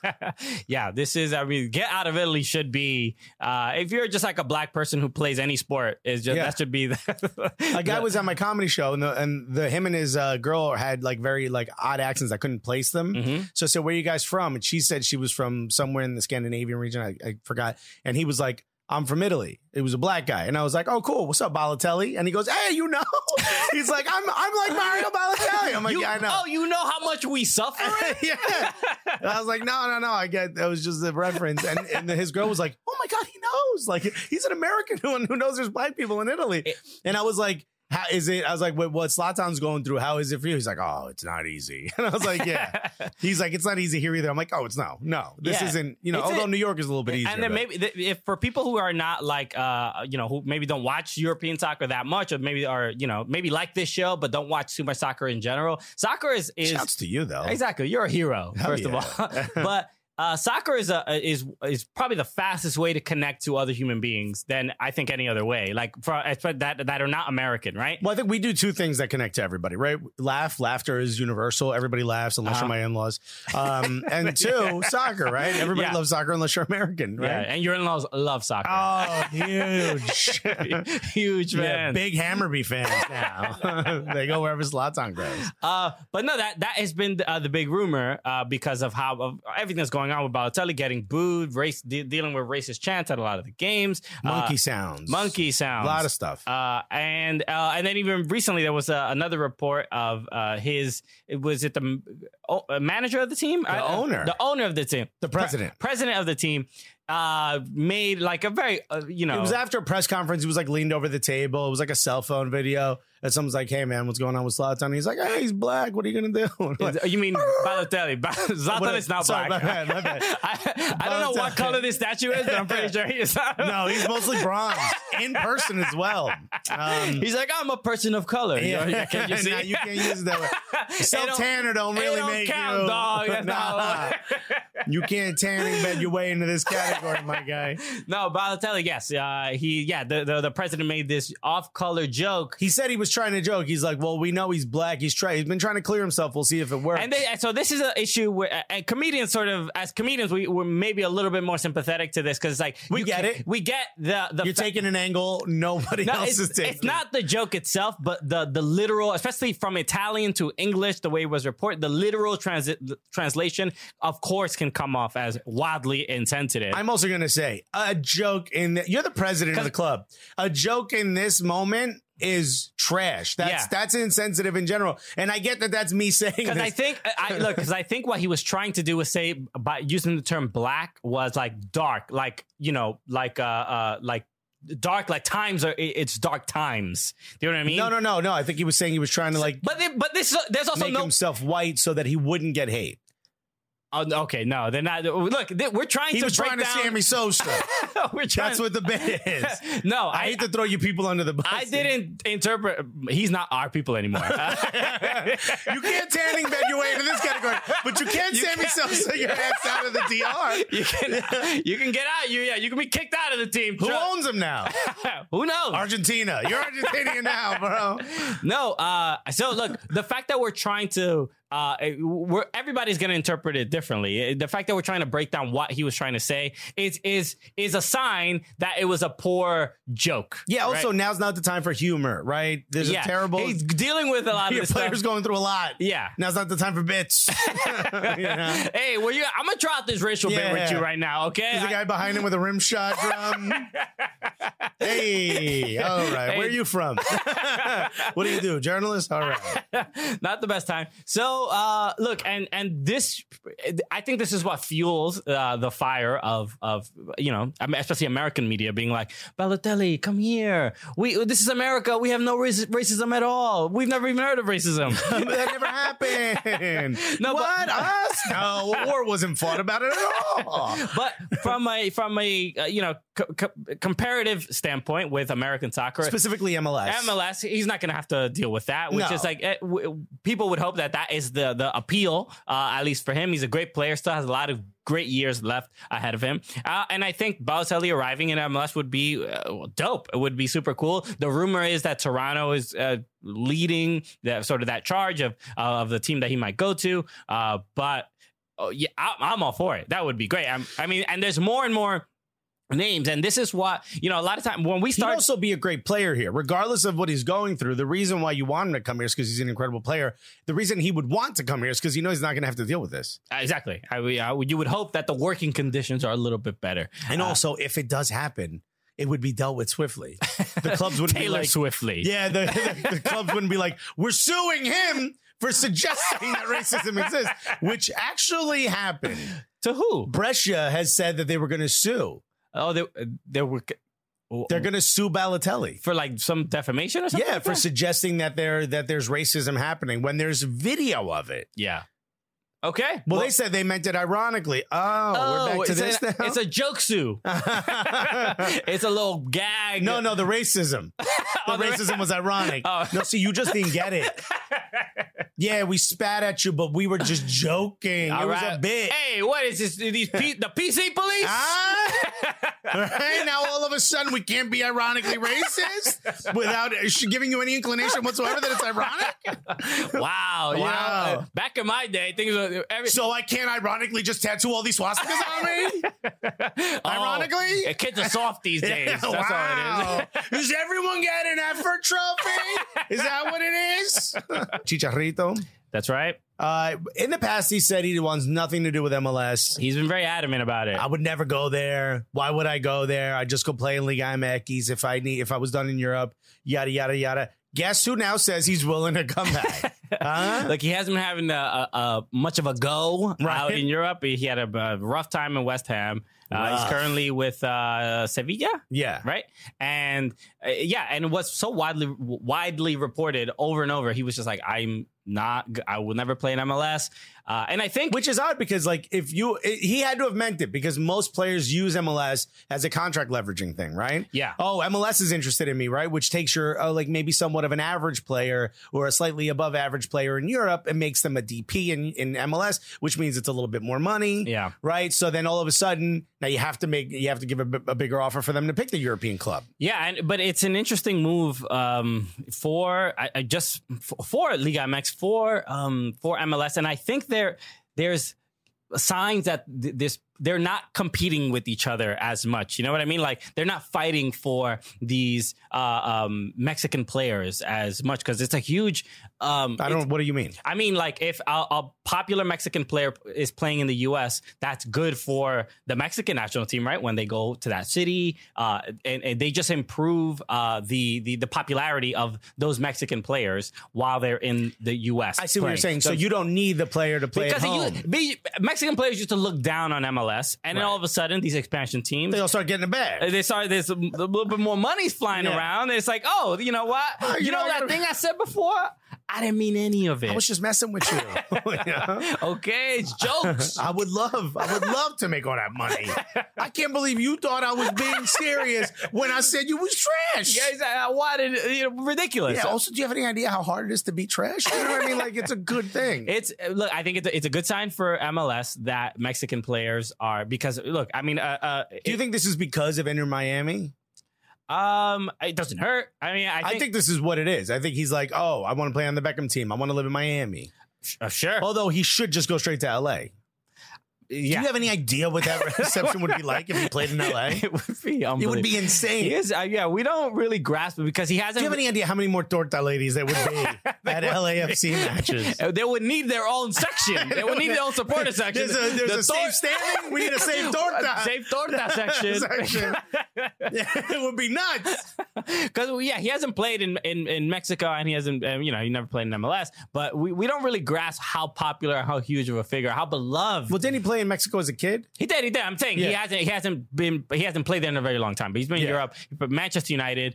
Yeah, get out of Italy should be, if you're just like a black person who plays any sport, that should be a guy was on my comedy show and him and his girl had like very like odd accents. I couldn't place them. Mm-hmm. So I said, where are you guys from? And she said she was from somewhere in the Scandinavian region. I forgot. And he was like, I'm from Italy. It was a black guy. And I was like, oh, cool. What's up, Balotelli? And he goes, hey, you know? He's like, I'm like Mario Balotelli. I'm like, yeah, I know. Oh, you know how much we suffer? Yeah. And I was like, no. I get that was just a reference. And his girl was like, oh, my God, he knows. Like, he's an American who knows there's black people in Italy. And I was like, how is it? I was like, what Zlatan's going through, how is it for you? He's like, oh, it's not easy. And I was like, yeah. He's like, it's not easy here either. I'm like, oh, it's no. This isn't, although New York is a little bit easier. And then maybe if for people who are not like, who maybe don't watch European soccer that much, or maybe maybe like this show, but don't watch too much soccer in general. Soccer is shouts to you though. Exactly. You're a hero, first of all. But soccer is probably the fastest way to connect to other human beings than I think any other way. Like for that are not American, right? Well, I think we do two things that connect to everybody, right? Laughter is universal. Everybody laughs unless you're my in-laws. And two, soccer, right? Everybody loves soccer unless you're American, right? Yeah, and your in-laws love soccer. Oh, huge, huge fans. Yeah, big Hammarby fans now. They go wherever Zlatan goes. But no, that has been the big rumor because of how everything that's going on with Balotelli getting booed, dealing with racist chants at a lot of the games, monkey sounds, a lot of stuff, and then even recently there was another report of the manager of the team, the owner of the team, the president of the team. Made like a very, It was after a press conference. He was like leaned over the table. It was like a cell phone video. And someone's like, hey, man, what's going on with Zlatan? He's like, hey, he's black. What are you going to do? Like, you mean Balotelli? Zlatan is not black. My bad. I don't know what color this statue is, but I'm pretty sure he is not. No, he's mostly bronze. In person as well. He's like, I'm a person of color. Yeah. Can you see? Nah, you can't use it that way. Self-tanner don't It really don't make count, you. dog. That's not You can't tanning bed your way into this category, my guy. No, Balotelli, yes. The president made this off-color joke. He said he was trying to joke. He's like, well, we know he's black. He's been trying to clear himself. We'll see if it works. So this is an issue where comedians as comedians, we're maybe a little bit more sympathetic to this because it's like We get it. We get the You're taking an angle nobody else is taking. It's not the joke itself, but the literal, especially from Italian to English, the way it was reported, the literal translation, of course, can come off as wildly insensitive. I'm also going to say a joke you're the president of the club. A joke in this moment is trash. That's insensitive in general. And I get that that's me saying this. Because I think what he was trying to do was say by using the term black was like dark, like, dark, like times it's dark times. Do you know what I mean? No. I think he was saying he was trying to there's also make himself white so that he wouldn't get hate. Oh, okay, no, they're not. Look, we're trying he to was break trying down. to Sammy Sosa. That's what the bit is. No, I hate to throw you people under the bus. I didn't interpret. He's not our people anymore. You can't tanning bed your way into this category, but you can Sammy Sosa your ass out of the DR. You can get out. You can be kicked out of the team. Who owns him now? Who knows? Argentina. You're Argentinian now, bro. No. So look, the fact that we're trying to. Everybody's going to interpret it differently. The fact that we're trying to break down what he was trying to say is a sign that it was a poor joke. Yeah. Also, now's not the time for humor, right? There's a terrible. He's dealing with a lot of this players stuff. going through a lot. Yeah. Now's not the time for bits. Hey, I'm gonna try out this racial bit with you right now. Okay. There's a guy behind him with a rim shot drum. Hey, all right. Where are you from? What do you do? Journalist? All right. Not the best time. So look, and this, I think this is what fuels the fire of especially American media being like, Balotelli, come here. This is America. We have no racism at all. We've never even heard of racism. That never happened. No, what? Us? No, war wasn't fought about it at all. But from a comparative standpoint with American soccer, specifically MLS, he's not going to have to deal with that, which is like people would hope that is the appeal, at least for him. He's a great player, still has a lot of great years left ahead of him. And I think Balotelli arriving in MLS would be dope. It would be super cool. The rumor is that Toronto is leading that charge of the team that he might go to. But I'm all for it. That would be great. And there's more and more names, and this is what a lot of times when we start, he'd also be a great player here, regardless of what he's going through. The reason why you want him to come here is because he's an incredible player. The reason he would want to come here is because he knows he's not going to have to deal with this. Exactly. You would hope that the working conditions are a little bit better, and also if it does happen, it would be dealt with swiftly. The clubs wouldn't Taylor be like swiftly. Yeah, the clubs wouldn't be like, we're suing him for suggesting that racism exists, which actually happened. To who? Brescia has said that they were going to sue. Oh, they were. They're going to sue Balotelli for like some defamation or something. Yeah, for suggesting that there's racism happening when there's video of it. Yeah. Okay. Well, they said they meant it ironically. We're back to this now? It's a joke sue. It's a little gag. No, the racism. The racism was ironic. No, see, you just didn't get it. Yeah, we spat at you, but we were just joking. It was a bit. Hey, what is this? The PC police? Right now, all of a sudden, we can't be ironically racist without giving you any inclination whatsoever that it's ironic? Wow. Back in my day, things were... So I can't ironically just tattoo all these swastikas on me? Ironically? Kids are soft these days. That's all it is. Does everyone get an effort trophy? Is that what it is? Chicharito. That's right. In the past, he said he wants nothing to do with MLS. He's been very adamant about it. I would never go there. Why would I go there? I'd just go play in Liga MX if I was done in Europe. Yada, yada, yada. Guess who now says he's willing to come back? Look, he hasn't been having much of a go out in Europe. He had a rough time in West Ham. He's currently with Sevilla. Yeah. Right. And and what's so widely reported over and over, he was just like, I'm I will never play in MLS. And I think Which is odd because, like, he had to have meant it because most players use MLS as a contract leveraging thing, right? Yeah. Oh, MLS is interested in me, right? Which takes your, like, maybe somewhat of an average player or a slightly above average player in Europe and makes them a DP in MLS, which means it's a little bit more money. Yeah. Right. So then all of a sudden, now you have to give a bigger offer for them to pick the European club. Yeah, but it's an interesting move for Liga MX for MLS, and I think there's signs that they're not competing with each other as much. You know what I mean? Like they're not fighting for these Mexican players as much because it's a huge. What do you mean? I mean, like if a popular Mexican player is playing in the U.S., that's good for the Mexican national team, right? When they go to that city, and they just improve the popularity of those Mexican players while they're in the U.S. I see what you're saying. So you don't need the player to play at home. Mexican players used to look down on MLS, and then all of a sudden, these expansion teams they all start getting a bag. There's a little bit more money's flying around. It's like, oh, you know what? You know that thing I said before? I didn't mean any of it. I was just messing with you. Okay, it's jokes. I would love to make all that money. I can't believe you thought I was being serious when I said you was trash. Guys, I wanted ridiculous. Yeah. Also, do you have any idea how hard it is to be trash? You know what I mean? Like, it's a good thing. Look. I think it's a good sign for MLS that Mexican players are because look. I mean, do you think this is because of Inter Miami? It doesn't hurt. I mean, I think this is what it is. I think he's like, oh, I want to play on the Beckham team. I want to live in Miami. Sure. Although he should just go straight to LA. Yeah. Do you have any idea what that reception would be like if he played in LA? It would be unbelievable. It would be insane. He is, we don't really grasp it because he hasn't. Do you have any idea how many more torta ladies there would be at LAFC matches? They would need their own section. They would need their own supporter section. There's a safe standing. We need a safe torta. Safe torta section. It would be nuts. Because he hasn't played in Mexico and he hasn't, he never played in MLS. But we don't really grasp how popular, how huge of a figure, how beloved. Well, didn't he play in Mexico as a kid? He did. I'm saying he hasn't played there in a very long time. But he's been in Europe, Manchester United,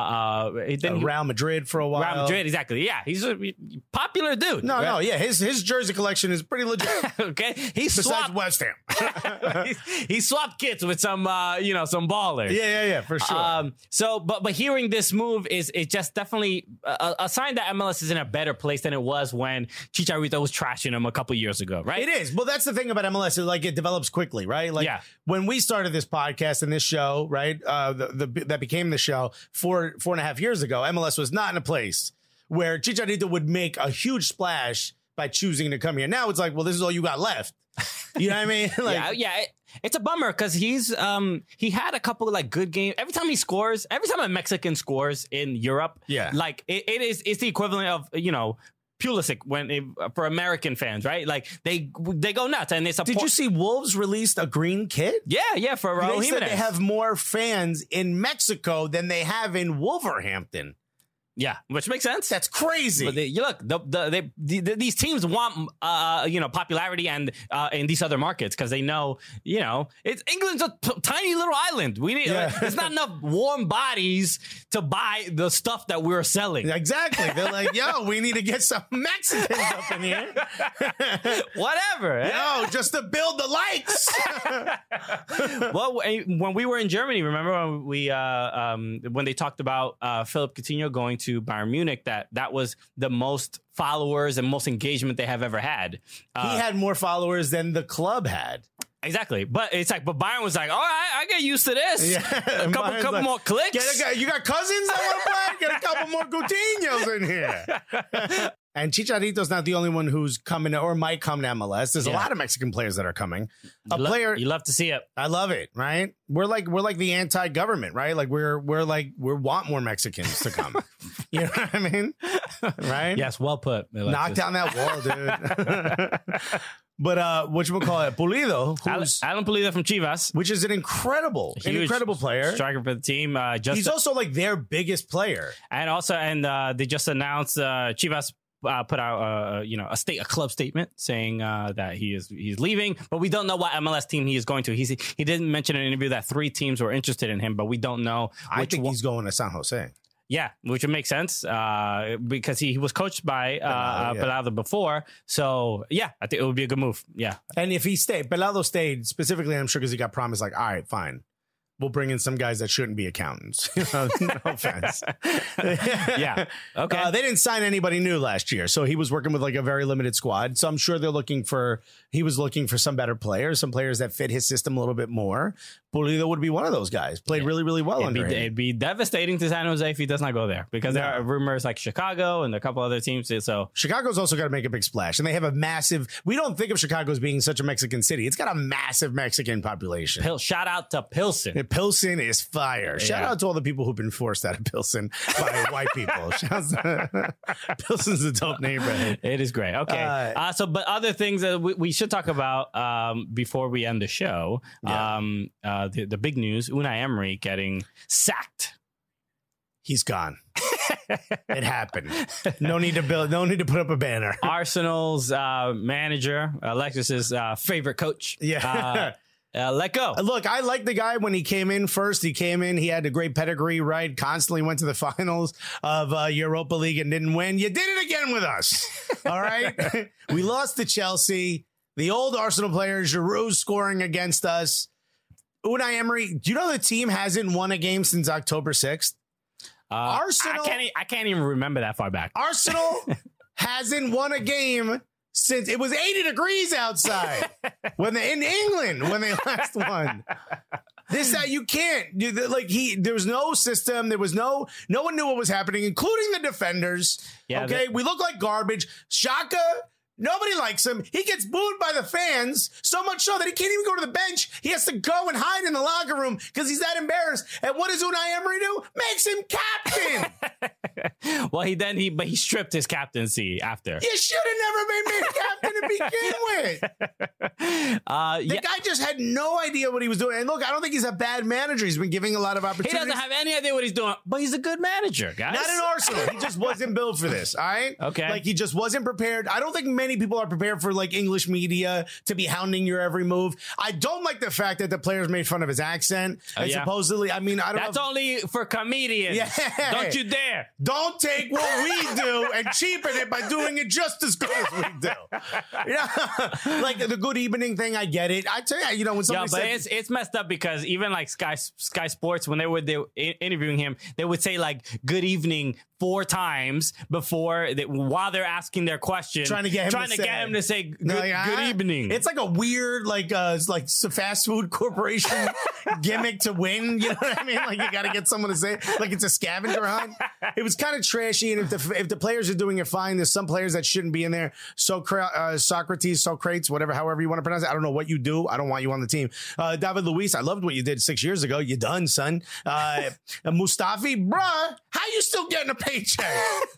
Real Madrid for a while. Real Madrid, exactly. Yeah, he's a popular dude. No, his jersey collection is pretty legit. Okay, besides West Ham, he swapped kits with some some ballers. Yeah, for sure. But hearing this move is just definitely a sign that MLS is in a better place than it was when Chicharito was trashing him a couple years ago, right? It is. Well, that's the thing about MLS. It develops quickly, right? Like when we started this podcast and this show, right? That became the show 4.5 years ago. MLS was not in a place where Chicharito would make a huge splash by choosing to come here. Now it's like, well, this is all you got left. You know what I mean? It's a bummer because he had a couple of good games. Every time a Mexican scores in Europe, it's the equivalent of Pulisic for American fans, right? Like they go nuts and they support. Did you see Wolves released a green kit? Yeah, for Raul Jimenez. They have more fans in Mexico than they have in Wolverhampton. Yeah, which makes sense. That's crazy. But these teams want popularity and in these other markets because they know it's England's a tiny little island. We need there's not enough warm bodies to buy the stuff that we're selling. Exactly. They're like, yo, we need to get some Mexicans up in here. Whatever. Yo, just to build the likes. Well, when we were in Germany, remember when they talked about Philip Coutinho going to Bayern Munich, that was the most followers and most engagement they have ever had. He had more followers than the club had. Exactly. But Bayern was like, all right, I get used to this. Yeah. A couple more clicks. You got cousins that want to play? Get a couple more Coutinhos in here. And Chicharito's not the only one who's coming or might come to MLS. There's a lot of Mexican players that are coming. You love to see it. I love it, right? We're like the anti-government, right? Like we want more Mexicans to come. You know what I mean? Right? Yes, well put. Knock down that wall, dude. But whatchamacallit, Pulido, Alan Pulido from Chivas, which is an incredible player, striker for the team. He's also their biggest player, and they just announced Chivas put out a club statement saying that he's leaving, but we don't know what MLS team he is going to. He didn't mention in an interview that 3 teams were interested in him, but we don't know. I think he's going to San Jose. Yeah, which would make sense because he was coached by Pelado before. So, yeah, I think it would be a good move. Yeah. And if he stayed, Pelado stayed specifically, I'm sure because he got promised, like, all right, fine. We'll bring in some guys that shouldn't be accountants. No offense. Yeah. Okay. They didn't sign anybody new last year, so he was working with like a very limited squad. So I'm sure he was looking for some better players, some players that fit his system a little bit more. Pulido would be one of those guys. Played really, really well under him. It'd be devastating to San Jose if he does not go there because there are rumors like Chicago and a couple other teams. So Chicago's also got to make a big splash, and they have a massive. We don't think of Chicago as being such a Mexican city. It's got a massive Mexican population. Shout out to Pilsen. Pilsen is fire. Shout out to all the people who've been forced out of Pilsen by white people. Pilsen's a dope neighborhood. It is great. Okay. But other things that we should talk about before we end the show. The big news: Unai Emery getting sacked. He's gone. It happened. No need to put up a banner. Arsenal's manager, Alexis's favorite coach. Yeah. Let go. Look, I like the guy when he came in first. He had a great pedigree, right? Constantly went to the finals of Europa League and didn't win. You did it again with us. All right. We lost to Chelsea. The old Arsenal player, Giroud, scoring against us. Unai Emery, do you know the team hasn't won a game since October 6th? Arsenal. I can't even remember that far back. Arsenal hasn't won a game since it was 80 degrees outside in England when they last won. You can't there was no system. There was no one knew what was happening, including the defenders. Yeah, okay. We look like garbage. Xhaka, nobody likes him. He gets booed by the fans so much so that he can't even go to the bench. He has to go and hide in the locker room because he's that embarrassed. And what does Unai Emery do? Makes him captain. Well, he stripped his captaincy after. You should have never made me captain to begin with. The guy just had no idea what he was doing. And look, I don't think he's a bad manager. He's been giving a lot of opportunities. He doesn't have any idea what he's doing, but he's a good manager, guys. Not in Arsenal. He just wasn't built for this. All right. Okay. He just wasn't prepared. I don't think many people are prepared for English media to be hounding your every move. I don't like the fact that the players made fun of his accent. And supposedly, I don't know. That's only for comedians. Yeah. Don't you dare. Don't take what we do and cheapen it by doing it just as good as we do. The good evening thing, I get it. I tell you, when somebody it's messed up because even Sky Sports, when they were interviewing him, they would say good evening 4 times while they're asking their question, trying to get him to say good evening. It's like a weird fast food corporation gimmick to win. You know what I mean? You got to get someone to say it. It's a scavenger hunt. It was kind of trashy, and if the players are doing it fine, there's some players that shouldn't be in there. Socrates, however you want to pronounce it. I don't know what you do. I don't want you on the team. David Luiz, I loved what you did 6 years ago. You done, son. Mustafi, bruh, how you still getting a paycheck?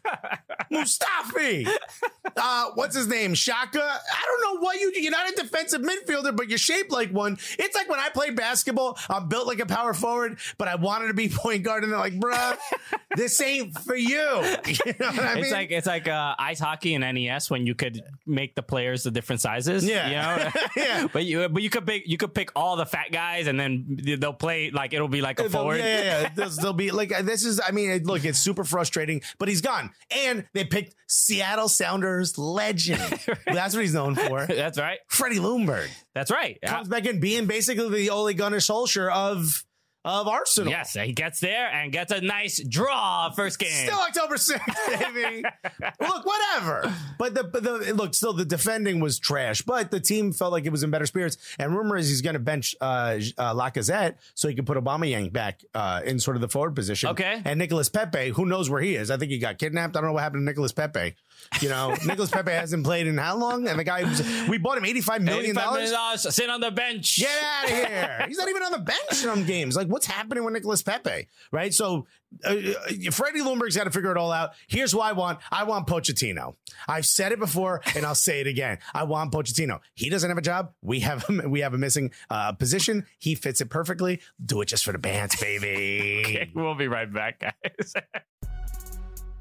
Mustafi. What's his name? Xhaka. I don't know what you're not a defensive midfielder, but you're shaped like one. It's like when I played basketball, I'm built like a power forward, but I wanted to be point guard, and they're like, bruh, this ain't for you. You know what I mean? It's like ice hockey and NES when you could make the players the different sizes. Yeah. You know? Yeah. But you could pick all the fat guys, and then they'll play it'll be like a forward. Yeah. They'll be look, it's super frustrating, but he's gone. And they picked Seattle Sounders legend. That's what he's known for. That's right. Freddie Ljungberg. That's right. Comes back in being basically the Ole Gunnar Solskjaer of Arsenal. Yes, he gets there and gets a nice draw first game. Still October 6th, baby. Look, whatever. But still the defending was trash, but the team felt like it was in better spirits. And rumor is he's going to bench Lacazette so he can put Aubameyang back in sort of the forward position. Okay. And Nicolas Pepe, who knows where he is? I think he got kidnapped. I don't know what happened to Nicolas Pepe. Nicolas Pepe hasn't played in how long? And the guy, we bought him $85 million. Sit on the bench. Get out of here. He's not even on the bench in some games. What's happening with Nicolas Pepe, right? So Freddie Ljungberg's got to figure it all out. Here's what I want Pochettino. I've said it before, and I'll say it again. I want Pochettino. He doesn't have a job. We have a missing position. He fits it perfectly. Do it just for the bands, baby. Okay, we'll be right back, guys.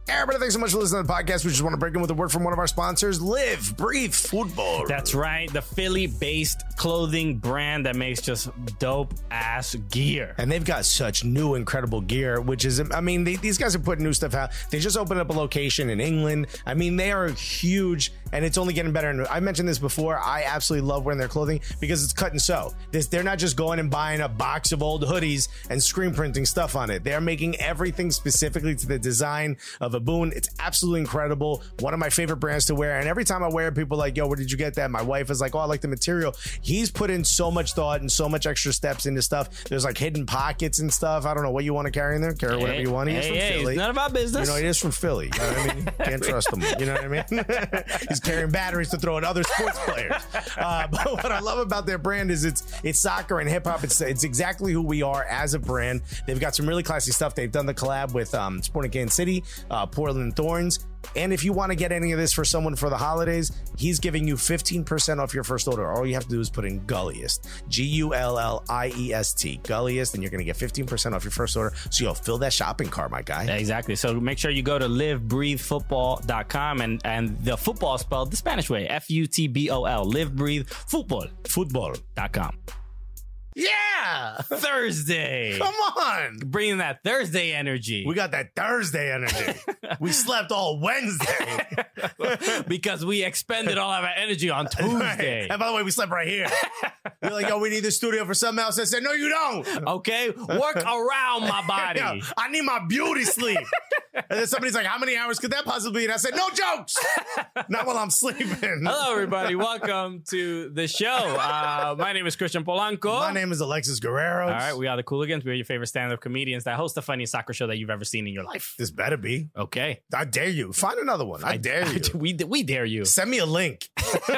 Everybody, thanks so much for listening to the podcast. We just want to break in with a word from one of our sponsors, Live, Breathe Football. That's right. The Philly-based clothing brand that makes just dope-ass gear. And they've got such new, incredible gear, which is, I mean, these guys are putting new stuff out. They just opened up a location in England. I mean, they are huge, and it's only getting better. And I mentioned this before. I absolutely love wearing their clothing because it's cut and sew. They're not just going and buying a box of old hoodies and screen printing stuff on it. They're making everything specifically to the design of a Boone. It's absolutely incredible. One of my favorite brands to wear. And every time I wear it, people are like, yo, where did you get that? My wife is like, oh, I like the material. He's put in so much thought and so much extra steps into stuff. There's like hidden pockets and stuff. I don't know what you want to carry in there. Carry whatever you want. He's from Philly. It's none of our business. You know, he is from Philly. You know what I mean? Can't trust him. You know what I mean? He's carrying batteries to throw at other sports players. But what I love about their brand is it's soccer and hip hop. It's exactly who we are as a brand. They've got some really classy stuff. They've done the collab with Sporting Kansas City, Portland Thorns. And if you want to get any of this for someone for the holidays, he's giving you 15% off your first order. All you have to do is put in Gulliest, Gulliest, Gulliest, and you're going to get 15% off your first order. So you'll fill that shopping cart, my guy. Exactly. So make sure you go to livebreathefootball.com and the football spelled the Spanish way, FUTBOL, livebreathefootball.com. Yeah! Thursday. Come on! Bringing that Thursday energy. We got that Thursday energy. We slept all Wednesday. Because we expended all of our energy on Tuesday. Right. And by the way, we slept right here. You're like, yo, we need the studio for something else. I said, no, you don't. Okay? Work around my body. Yo, I need my beauty sleep. And then somebody's like, how many hours could that possibly be? And I said, no jokes. Not while I'm sleeping. Hello, everybody. Welcome to the show. My name is Christian Polanco. My name is Alexis Guerrero. All right, we are the Cooligans. We're your favorite stand-up comedians that host the funniest soccer show that you've ever seen in your life. This better be. Okay. I dare you. Find another one. I dare you. We dare you. Send me a link.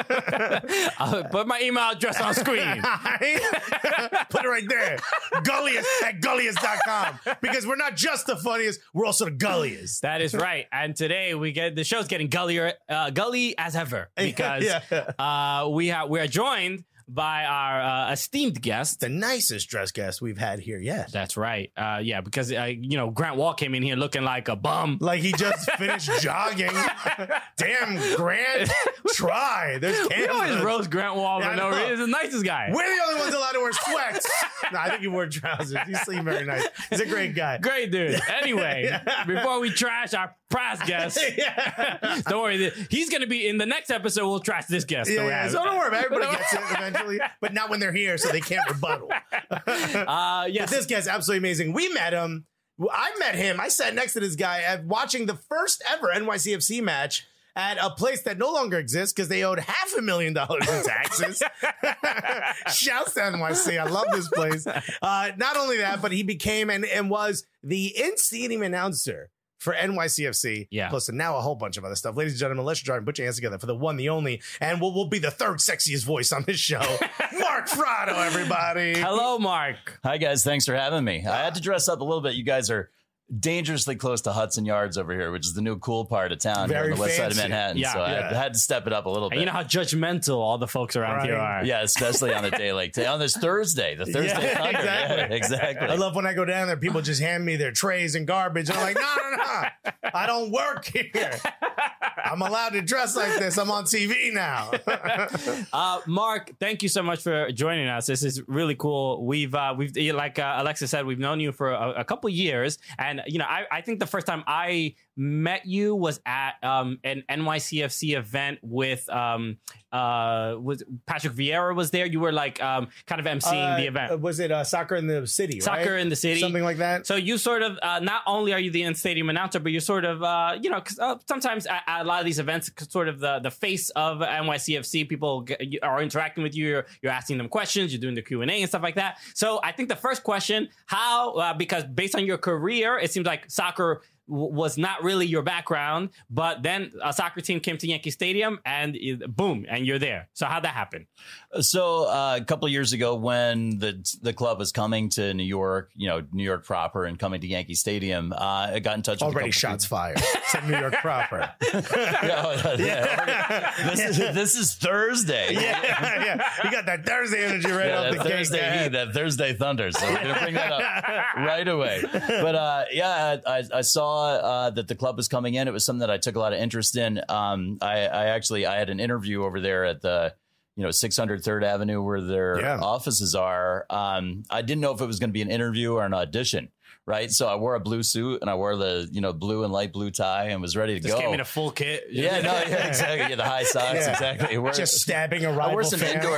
Put my email address on screen. Put it right there. Gulliest@gulliest.com. Because we're not just the funniest, we're also the gulliest. That is right. And today the show's getting gully as ever because we are joined by our esteemed guest. The nicest dressed guest we've had here yet. That's right. Because, Grant Wall came in here looking like a bum. Like he just finished jogging. Damn, Grant. Try. There's We always roast Grant Wall for no reason. He's the nicest guy. We're the only ones allowed to wear sweats. No, I think he wore trousers. He seemed very nice. He's a great guy. Great dude. Anyway, before we trash our past guest, don't worry. He's going to be in the next episode. We'll trash this guest. So don't worry. Everybody gets it eventually. But not when they're here, so they can't rebuttal. Yes. But this guy's absolutely amazing. We met him. I met him. I sat next to this guy watching the first ever NYCFC match at a place that no longer exists because they owed $500,000 in taxes. Shouts to NYC. I love this place. Not only that, but he became and was the in-stadium announcer for NYCFC. Yeah. Plus, and now a whole bunch of other stuff. Ladies and gentlemen, let's try and put your hands together for the one, the only, and we'll be the third sexiest voice on this show. Mark Frado, everybody. Hello, Mark. Hi, guys. Thanks for having me. I had to dress up a little bit. You guys are dangerously close to Hudson Yards over here, which is the new cool part of town here on the west side of Manhattan. Yeah, so I had to step it up a little bit. And you know how judgmental all the folks around here are. Yeah, especially on a day like today, on this Thursday, the Thursday Thunder. Exactly. Yeah, exactly. I love when I go down there, people just hand me their trays and garbage. And I'm like, no. I don't work here. I'm allowed to dress like this. I'm on TV now. Mark, thank you so much for joining us. This is really cool. We've like Alexa said, we've known you for a couple years. And, I think the first time I met you was at an NYCFC event with was Patrick Vieira was there. You were like kind of emceeing the event. Was it Soccer in the City? Soccer in the City, something like that. So you sort of not only are you the in-stadium announcer, but you're sort of sometimes at a lot of these events, sort of the face of NYCFC. People are interacting with you. You're asking them questions. You're doing the Q&A and stuff like that. So I think the first question, how because based on your career, it seems like soccer was not really your background, but then a soccer team came to Yankee Stadium and boom, and you're there. So how'd that happen? So a couple of years ago when the club was coming to New York, New York proper and coming to Yankee Stadium, I got in touch with already shots fired. Said New York proper. This is Thursday. Yeah. You got that Thursday energy right off the Thursday heat, that Thursday thunder. So we're going to bring that up right away. But I saw saw that the club was coming in, it was something that I took a lot of interest in. I had an interview over there at the 600 3rd Avenue where their offices are. I didn't know if it was going to be an interview or an audition. Right. So I wore a blue suit and I wore the, blue and light blue tie and was ready to go. Came in a full kit. Exactly. Yeah, the high socks. Exactly. Just stabbing a rival. I wore some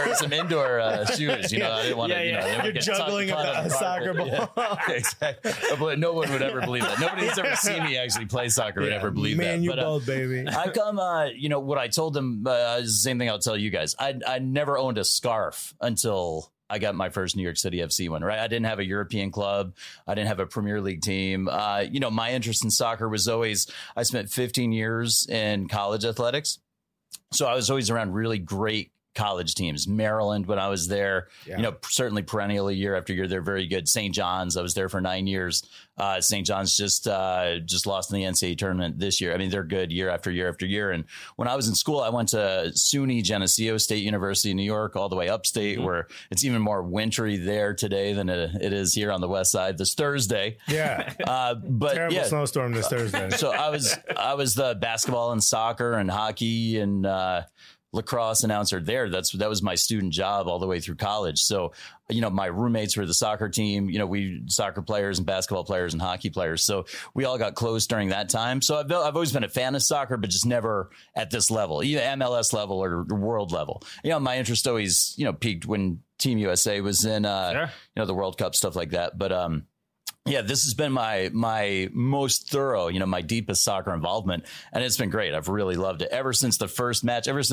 indoor shoes. I didn't want to, You're juggling a soccer ball. Yeah, exactly. But no one would ever believe that. Nobody who's ever seen me actually play soccer would ever believe that. Man, you both, baby. I come, what I told them is the same thing I'll tell you guys. I never owned a scarf until I got my first New York City FC one, right? I didn't have a European club. I didn't have a Premier League team. My interest in soccer was always, I spent 15 years in college athletics. So I was always around really great college teams. Maryland, when I was there, certainly perennially year after year, they're very good. St. John's, I was there for 9 years. St. John's just lost in the NCAA tournament this year. I mean, they're good year after year after year. And when I was in school, I went to SUNY Geneseo State University in New York, all the way upstate, where it's even more wintry there today than it is here on the west side this Thursday. Yeah. But terrible snowstorm this Thursday. So I was the basketball and soccer and hockey and lacrosse announcer there. That was my student job all the way through college. So, my roommates were the soccer team, we soccer players and basketball players and hockey players. So we all got close during that time. So I've always been a fan of soccer, but just never at this level, either MLS level or world level. My interest always, peaked when Team USA was in, the World Cup, stuff like that. But, this has been my most thorough, my deepest soccer involvement. And it's been great. I've really loved it ever since the first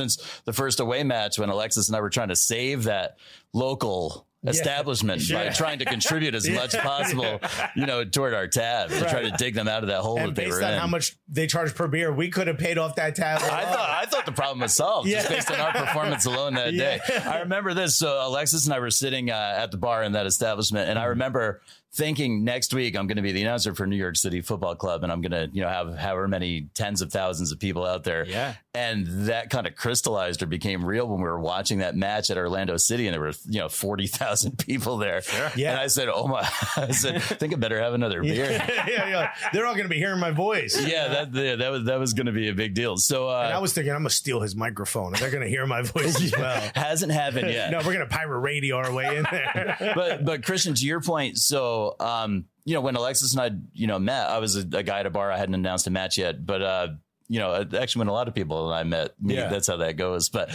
away match when Alexis and I were trying to save that local establishment by trying to contribute as much as possible, toward our tab to try to dig them out of that hole that they were in. Based on how much they charge per beer, we could have paid off that tab. I thought the problem was solved just based on our performance alone that day. I remember this. So Alexis and I were sitting at the bar in that establishment, and I remember thinking next week I'm going to be the announcer for New York City Football Club, and I'm going to, have however many tens of thousands of people out there. Yeah. And that kind of crystallized or became real when we were watching that match at Orlando City, and there were, 40,000 people there. Sure. Yeah. And I said, I think I better have another beer. Yeah. They're all going to be hearing my voice. Yeah. That was going to be a big deal. So and I was thinking, I'm going to steal his microphone, and they're going to hear my voice as well. Hasn't happened yet. No, we're going to pirate radio our way in there. But Christian, to your point, so when Alexis and I, met, I was a guy at a bar. I hadn't announced a match yet, but actually when a lot of people and I met, that's how that goes. But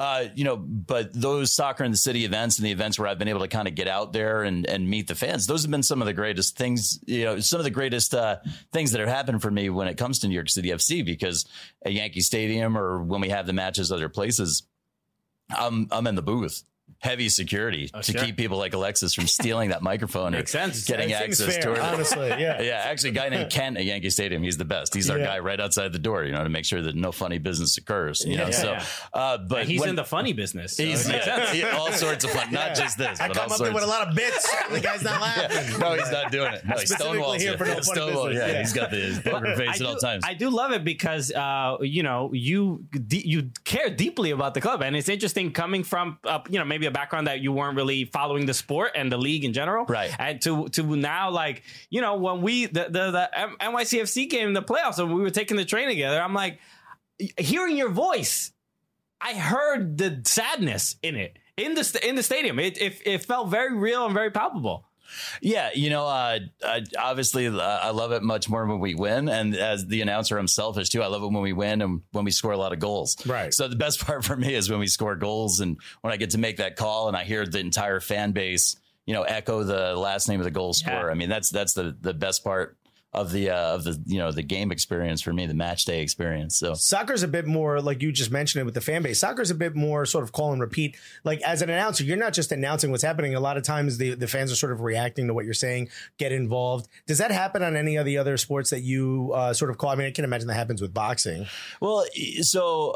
but those Soccer in the City events and the events where I've been able to kind of get out there and meet the fans, those have been some of the greatest things, some of the greatest things that have happened for me when it comes to New York City FC, because at Yankee Stadium or when we have the matches other places, I'm in the booth. Heavy security to keep people like Alexis from stealing that microphone or getting access to it. Honestly, yeah. Actually, a guy named Kent at Yankee Stadium, he's the best. He's our guy right outside the door, to make sure that no funny business occurs. But he's in the funny business. So he's all sorts of fun, not just this. I come up there with a lot of bits. The guy's not laughing. No, he's not doing it. No, he's Stonewall's here for no funny business. He's got the poker face at all times. I do love it because you care deeply about the club, and it's interesting coming from maybe a background that you weren't really following the sport and the league in general, right? And to now, when we the NYCFC game in the playoffs and we were taking the train together, I'm like, hearing your voice, I heard the sadness in it in the stadium. It felt very real and very palpable. Yeah, obviously I love it much more when we win. And as the announcer, I'm selfish too. I love it when we win and when we score a lot of goals. Right. So the best part for me is when we score goals and when I get to make that call and I hear the entire fan base, echo the last name of the goal scorer. I mean, that's the best part of the game experience for me, the match day experience. So soccer's a bit more, like you just mentioned it with the fan base. Soccer's a bit more sort of call and repeat. Like as an announcer, you're not just announcing what's happening. A lot of times the fans are sort of reacting to what you're saying, get involved. Does that happen on any of the other sports that you sort of call? I mean, I can imagine that happens with boxing. Well, so,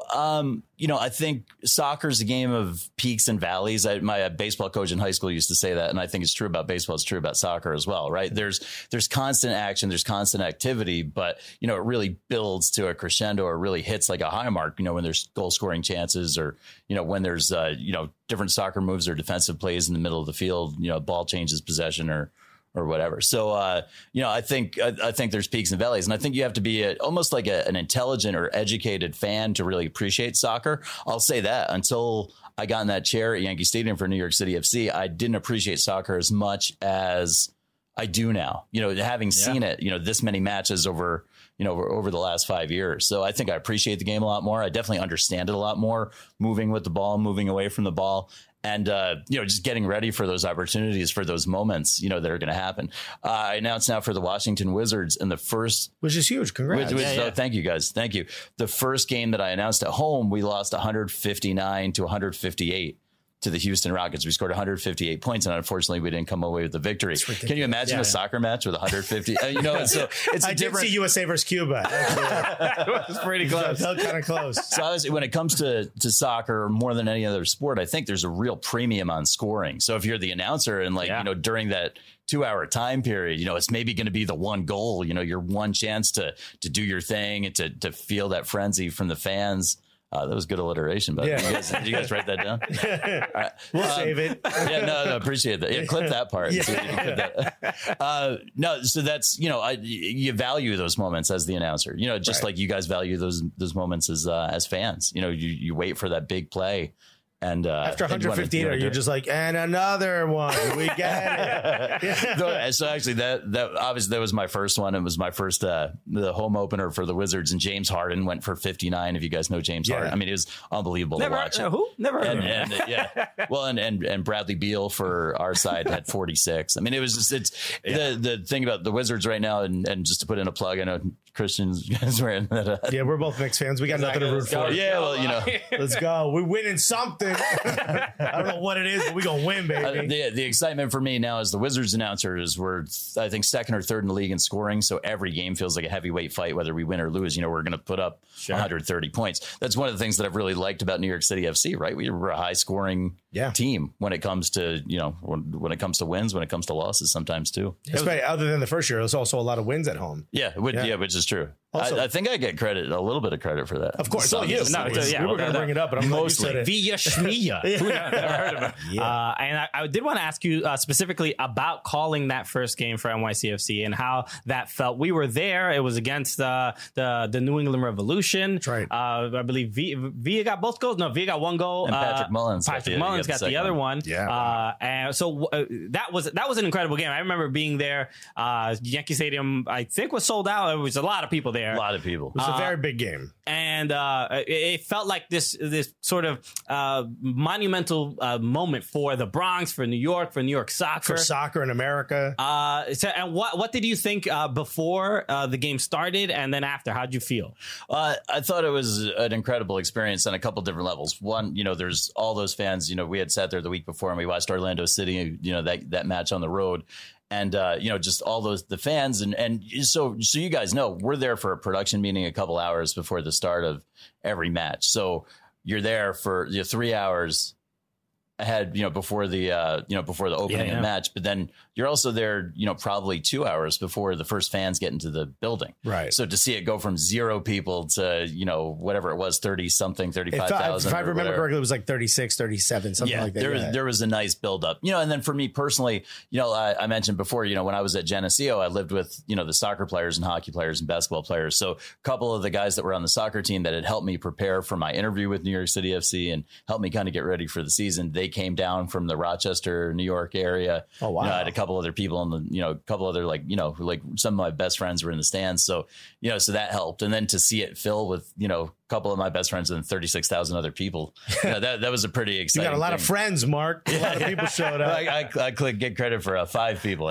I think soccer's a game of peaks and valleys. My baseball coach in high school used to say that, and I think it's true about baseball. It's true about soccer as well, right? There's constant action. There's constant activity, but it really builds to a crescendo or really hits like a high mark, when there's goal scoring chances or, when there's, different soccer moves or defensive plays in the middle of the field, ball changes possession or or whatever. So, I think there's peaks and valleys, and I think you have to be almost like an intelligent or educated fan to really appreciate soccer. I'll say that until I got in that chair at Yankee Stadium for New York City FC, I didn't appreciate soccer as much as I do now, having seen it, this many matches over the last 5 years. So I think I appreciate the game a lot more. I definitely understand it a lot more, moving with the ball, moving away from the ball. And, just getting ready for those opportunities, for those moments, that are going to happen. I announced now for the Washington Wizards in the first. Which is huge. Congrats. Thank you, guys. Thank you. The first game that I announced at home, we lost 159 to 158 to the Houston Rockets. We scored 158 points, and unfortunately, we didn't come away with the victory. Can you imagine a soccer match with 150? So it's I did see USA versus Cuba. It was pretty close. Kind of close. So when it comes to soccer, more than any other sport, I think there's a real premium on scoring. So if you're the announcer and during that 2-hour time period, it's maybe going to be the one goal, your one chance to do your thing and to feel that frenzy from the fans. That was good alliteration, but did you guys write that down? Right. We'll save it. No, appreciate that. Yeah, clip that part. Yeah. So you can clip that. No, so that's you value those moments as the announcer. Just like you guys value those moments as fans. You wait for that big play. And after 158, you're just like, and another one. We get it. So actually, that obviously that was my first one. It was my first the home opener for the Wizards, and James Harden went for 59. If you guys know James Harden, I mean, it was unbelievable to watch. Who? Never heard of him. Well, and Bradley Beal for our side had 46. I mean, it was just the thing about the Wizards right now, and just to put in a plug, I know Christian's guys wearing that. Yeah, we're both Knicks fans. We got nothing to root for. Yeah, well, let's go. We're winning something. I don't know what it is, but we're going to win, baby. The excitement for me now is the Wizards announcers were, I think, second or third in the league in scoring. So every game feels like a heavyweight fight, whether we win or lose. We're going to put up 130 points. That's one of the things that I've really liked about New York City FC, right? We were a high scoring team when it comes to, when it comes to wins, when it comes to losses sometimes too. Especially other than the first year, it was also a lot true. Which is true. Also, I think I get a little bit of credit for that. Of course. We were going to bring it up, but I'm mostly Via Schmia. Never heard of him. And I did want to ask you specifically about calling that first game for NYCFC and how that felt. We were there. It was against the New England Revolution. That's right. I believe Villa got both goals. No, Villa got one goal. And Patrick Mullins got the other one. Yeah. And so that was an incredible game. I remember being there. Yankee Stadium, I think, was sold out. It was a lot of people there. A lot of people. It was a very big game. And it felt like this sort of monumental moment for the Bronx, for New York soccer. For soccer in America. And what did you think before the game started and then after? How'd you feel? I thought it was an incredible experience on a couple different levels. One, there's all those fans. We had sat there the week before and we watched Orlando City, that match on the road. And, just all the fans. And so you guys know, we're there for a production meeting a couple hours before the start of every match. So you're there for 3 hours ahead, before the opening of the match. But then you're also there, probably 2 hours before the first fans get into the building. Right. So to see it go from 0 people to, whatever it was, 30 something, 35,000. If I remember correctly, it was like 36, 37, something like that. There was a nice buildup, and then for me personally, I mentioned before, when I was at Geneseo, I lived with, the soccer players and hockey players and basketball players. So a couple of the guys that were on the soccer team that had helped me prepare for my interview with New York City FC and helped me kind of get ready for the season, they came down from the Rochester, New York area. Oh, wow. I had a couple other people in the, a couple other like some of my best friends were in the stands. So, so that helped. And then to see it fill with, a couple of my best friends and 36,000 other people, that was a pretty exciting You got a lot of friends, Mark. A lot of people showed up. I get credit for 5 people.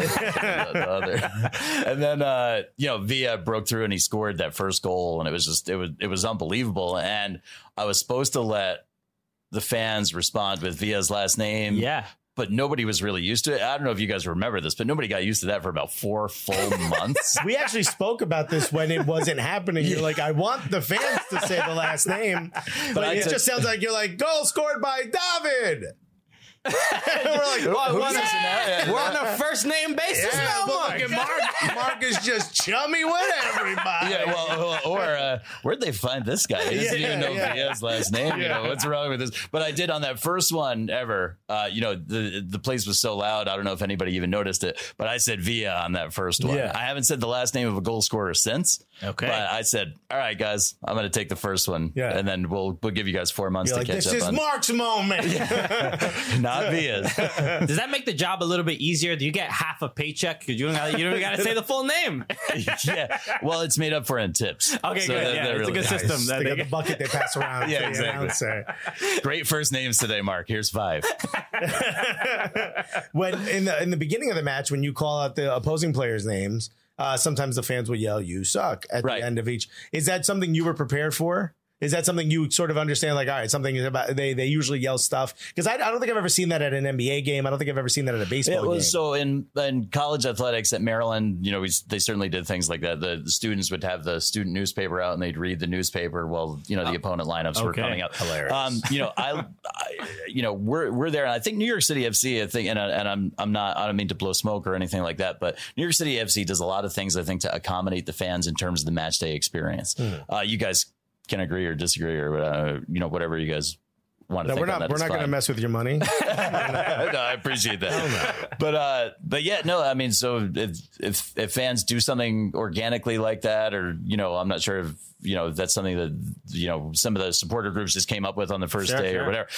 And then, Villa broke through and he scored that first goal. And it was unbelievable. And I was supposed to let the fans respond with Villa's last name. Yeah. But nobody was really used to it. I don't know if you guys remember this, but nobody got used to that for about 4 full months. We actually spoke about this when it wasn't happening. You're like, I want the fans to say the last name. But it just sounds like you're like, goal scored by David. We're like, We're who's this? on a first name basis now, Look Mark. at Mark. Mark is just chummy with everybody. Yeah, well, or where'd they find this guy? He doesn't even know if he has last name. You know, what's wrong with this? But I did on that first one ever. The place was so loud. I don't know if anybody even noticed it, but I said Villa on that first one. Yeah. I haven't said the last name of a goal scorer since. Okay. But I said, all right, guys, I'm going to take the first one. Yeah. And then we'll give you guys 4 months You're to like, catch this up is on. Mark's moment. Not Villa's. Does that make the job a little bit easier? Do you get half a paycheck because you don't got to say the full name? Yeah. Well, it's made up for in tips. Okay, So good. that- Yeah, that it's a really good nice. system. They got the bucket they pass around. Yeah, to the exactly. announcer. Great first names today, Mark. Here's 5. When in the beginning of the match, when you call out the opposing players' names, sometimes the fans will yell, "You suck" at Right. the end of each. Is that something you were prepared for? Is that something you sort of understand? Like, all right, something is about they usually yell stuff because I don't think I've ever seen that at an NBA game. I don't think I've ever seen that at a baseball It game. was so in college athletics at Maryland, they certainly did things like that. The students would have the student newspaper out and they'd read the newspaper while the opponent lineups were Okay. coming up. Hilarious. We're there. And I think New York City FC, and I don't mean to blow smoke or anything like that, but New York City FC does a lot of things I think to accommodate the fans in terms of the match day experience. You guys can agree or disagree or whatever you guys want to No, think. we're not going to mess with your money. No, I appreciate that. But yeah, no, I mean, so if fans do something organically like that, or, I'm not sure if, that's something that, some of the supporter groups just came up with on the first day or whatever,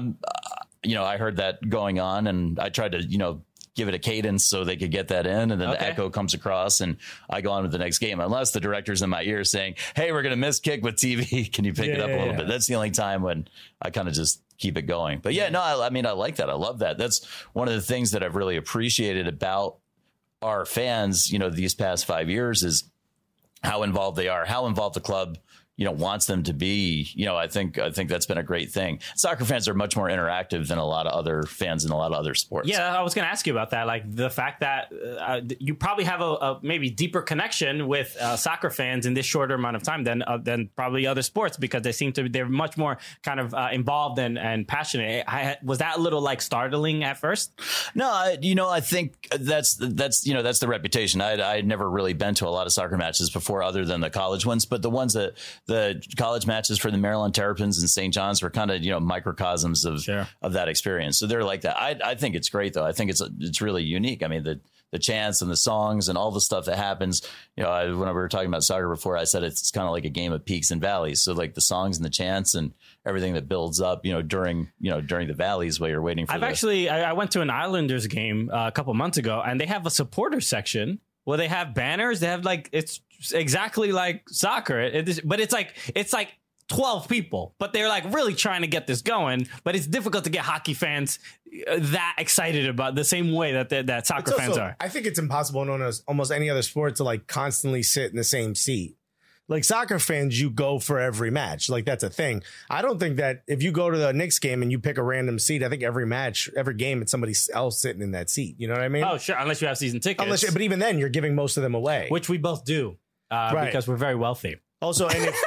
I heard that going on and I tried to, give it a cadence so they could get that in. And then the echo comes across and I go on with the next game, unless the director's in my ear saying, hey, we're going to miss kick with TV. Can you pick it up a little bit? That's the only time when I kind of just keep it going. But yeah, no, I mean, I like that. I love that. That's one of the things that I've really appreciated about our fans, these past 5 years is how involved they are, how involved the club, wants them to be. I think that's been a great thing. Soccer fans are much more interactive than a lot of other fans in a lot of other sports. Yeah, I was going to ask you about that. Like the fact that you probably have a maybe deeper connection with soccer fans in this shorter amount of time than probably other sports because they're much more kind of involved and passionate. Was that a little like startling at first? No, I think that's the reputation. I had never really been to a lot of soccer matches before, other than the college ones. But the ones that the college matches for the Maryland Terrapins and St. John's were kind of microcosms of that experience. So they're like that. I think it's great though. I think it's really unique. I mean the chants and the songs and all the stuff that happens. When we were talking about soccer before, I said it's kind of like a game of peaks and valleys. So like the songs and the chants and everything that builds up, during the valleys while you're waiting for. I went to an Islanders game a couple months ago, and they have a supporter section where they have banners. They have it's exactly like soccer, but it's like 12 people, but they're like really trying to get this going. But it's difficult to get hockey fans that excited about the same way that soccer fans are. I think it's impossible in almost any other sport to like constantly sit in the same seat. Like soccer fans, you go for every match. Like that's a thing. I don't think that if you go to the Knicks game and you pick a random seat, I think every game, it's somebody else sitting in that seat. You know what I mean? Oh, sure. Unless you have season tickets. But even then, you're giving most of them away. Which we both do because we're very wealthy. Also, and if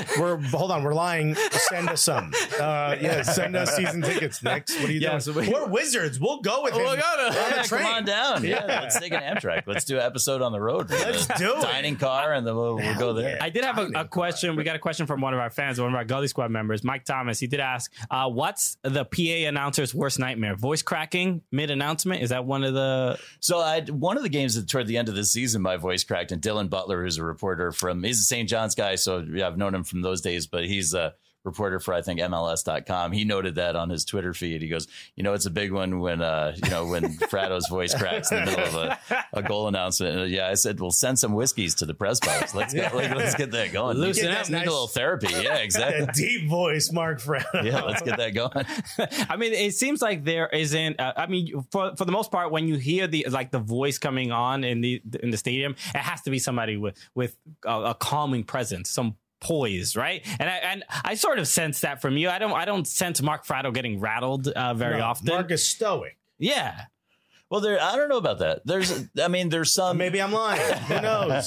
we're lying. Send us some. Send us season tickets. Next, what are you doing? So we're wizards. We'll go with him. Come on down. Yeah, let's take an Amtrak. Let's do an episode on the road. Let's do it. Dining car, and then we'll go there. I did have a question. We got a question from one of our fans, one of our Gully Squad members, Mike Thomas. He did ask, what's the PA announcer's worst nightmare? Voice cracking mid-announcement? Is that one of the... So one of the games that toward the end of the season, my voice cracked, and Dylan Butler, who's a reporter he's a St. John's guy, so I've known him from those days, but he's a reporter for, I think, MLS.com. He noted that on his Twitter feed. He goes, it's a big one when Frado's voice cracks in the middle of a goal announcement. And I said, well, send some whiskeys to the press box. Let's get that going. Loosen up. Need a little therapy. Yeah, exactly. That deep voice, Mark Frado. Yeah, let's get that going. I mean, it seems like there isn't. For the most part, when you hear the voice coming on in the stadium, it has to be somebody with a calming presence, some poise, right? And I sort of sense that from you. I don't sense Mark Frado getting rattled very often. Mark is stoic. Yeah. Well, I don't know about that. There's some. Maybe I'm lying. Who knows?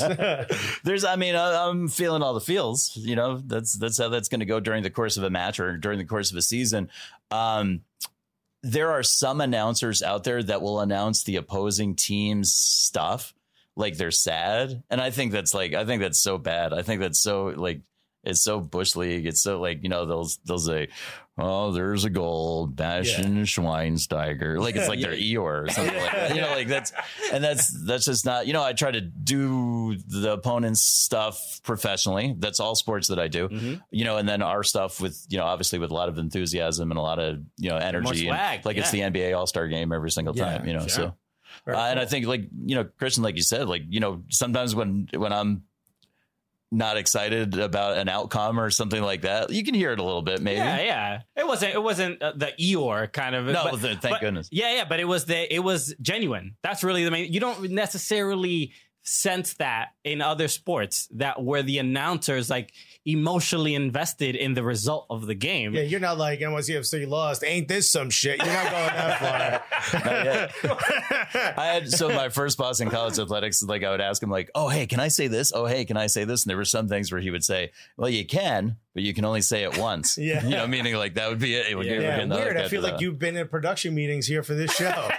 I'm feeling all the feels. That's how that's going to go during the course of a match or during the course of a season. there are some announcers out there that will announce the opposing team's stuff like they're sad, and I think that's so bad. I think that's so like it's so Bush League. It's so like, you know, they'll say, oh, there's a goal, Bastian Schweinsteiger. Like it's like their Eeyore or something like that. You know, like that's just not, you know, I try to do the opponent's stuff professionally. That's all sports that I do, you know, and then our stuff with, you know, obviously with a lot of enthusiasm and a lot of, you know, energy. And, like it's the NBA All-Star game every single time, you know, so. And I think, like, you know, Christian, like you said, like, you know, sometimes when I'm not excited about an outcome or something like that, you can hear it a little bit, maybe. Yeah. It wasn't the Eeyore kind of. No, thank goodness. Yeah. But it was genuine. That's really the main. You don't necessarily sense that in other sports that where the announcers like emotionally invested in the result of the game. Yeah, you're not like NYCFC lost. Ain't this some shit? You're not going that far. I had my first boss in college athletics, like I would ask him like, oh, hey, can I say this? Oh, hey, can I say this? And there were some things where he would say, well, you can, but you can only say it once. You know, meaning like that would be it. Weird. I feel like you've been in production meetings here for this show.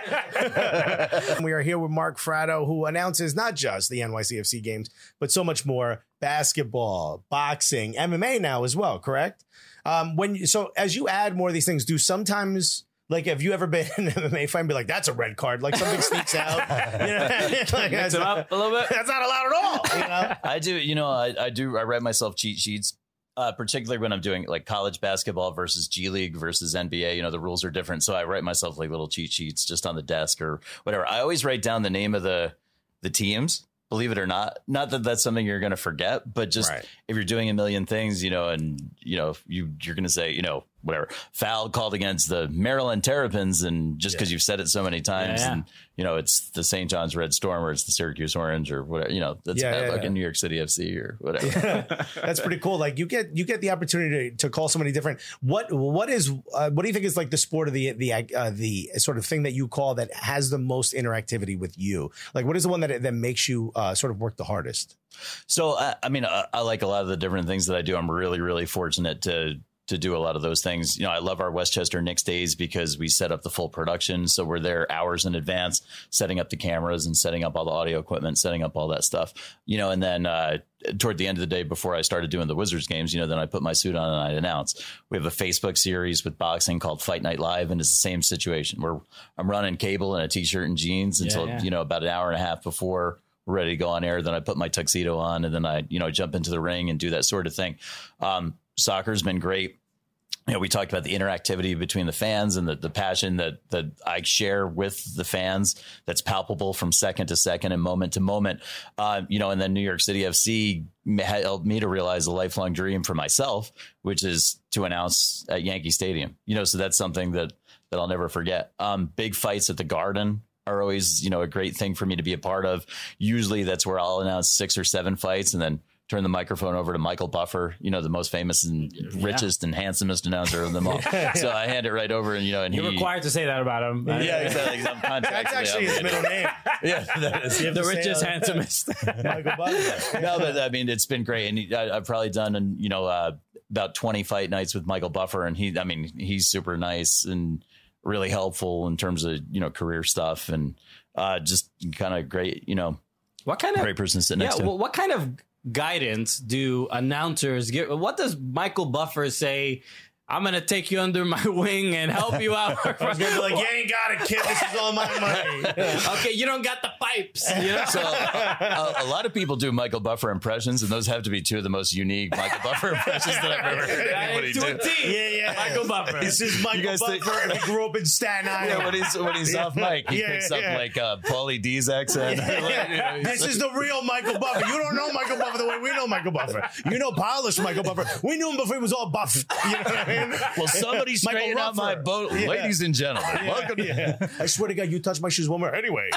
We are here with Mark Fratto, who announces not just the NYCFC games, but so much more: basketball, boxing, MMA now as well, correct? So as you add more of these things, do sometimes, like, have you ever been in an MMA fight and be like, that's a red card, like something sneaks out? You know, like, Mix it up a little bit. That's not allowed at all. You know? I do. You know, I write myself cheat sheets. Particularly when I'm doing like college basketball versus G League versus NBA, you know, the rules are different. So I write myself like little cheat sheets just on the desk or whatever. I always write down the name of the teams, believe it or not. Not that that's something you're going to forget, but just if you're doing a million things, you know, and, you know, you're going to say, you know, whatever, foul called against the Maryland Terrapins. And just because you've said it so many times and, you know, it's the St. John's Red Storm or it's the Syracuse Orange or whatever, you know, that's fucking New York City FC or whatever. That's pretty cool. Like you get the opportunity to call so many different, what do you think is like the sport of the sort of thing that you call that has the most interactivity with you? Like what is the one that makes you sort of work the hardest? So, I mean, I like a lot of the different things that I do. I'm really, really fortunate to do a lot of those things. You know, I love our Westchester Knicks days because we set up the full production. So we're there hours in advance, setting up the cameras and setting up all the audio equipment, setting up all that stuff, you know, and then toward the end of the day before I started doing the Wizards games, you know, then I put my suit on and I'd announce. We have a Facebook series with boxing called Fight Night Live. And it's the same situation where I'm running cable in a t-shirt and jeans until, you know, about an hour and a half before we're ready to go on air. Then I put my tuxedo on and then I, you know, jump into the ring and do that sort of thing. Soccer's been great. You know, we talked about the interactivity between the fans and the passion that I share with the fans that's palpable from second to second and moment to moment. You know, and then New York City FC helped me to realize a lifelong dream for myself, which is to announce at Yankee Stadium. You know, so that's something that I'll never forget. Big fights at the Garden are always, you know, a great thing for me to be a part of. Usually that's where I'll announce 6 or 7 fights and then turn the microphone over to Michael Buffer, you know, the most famous and richest and handsomest announcer of them all. So I hand it right over and, you know, and you're required to say that about him. Yeah, exactly. That's actually his middle name. Yeah, that is. The richest, handsomest. Michael Buffer. No, but I mean, it's been great. And I've probably done, you know, about 20 fight nights with Michael Buffer. And he's super nice and really helpful in terms of, you know, career stuff and just kind of great, you know, great person to sit next to. Well, what kind of guidance do announcers give? What does Michael Buffer say? I'm going to take you under my wing and help you out. I was going to be like, you ain't got it, kid. This is all my money. Okay, you don't got the pipes. You know? So a lot of people do Michael Buffer impressions, and those have to be 2 of the most unique Michael Buffer impressions that I've ever heard anybody do. Yeah. Michael Buffer. This is Michael Buffer, and he grew up in Staten Island. Yeah, when he's off mic, he picks up like Paulie D's accent. This is the real Michael Buffer. You don't know Michael Buffer the way we know Michael Buffer. You know polished Michael Buffer. We knew him before he was all buff. You know what I mean? Well, somebody straighten out my boat. Ladies and gentlemen, welcome to... I swear to God, you touch my shoes one more. Anyway.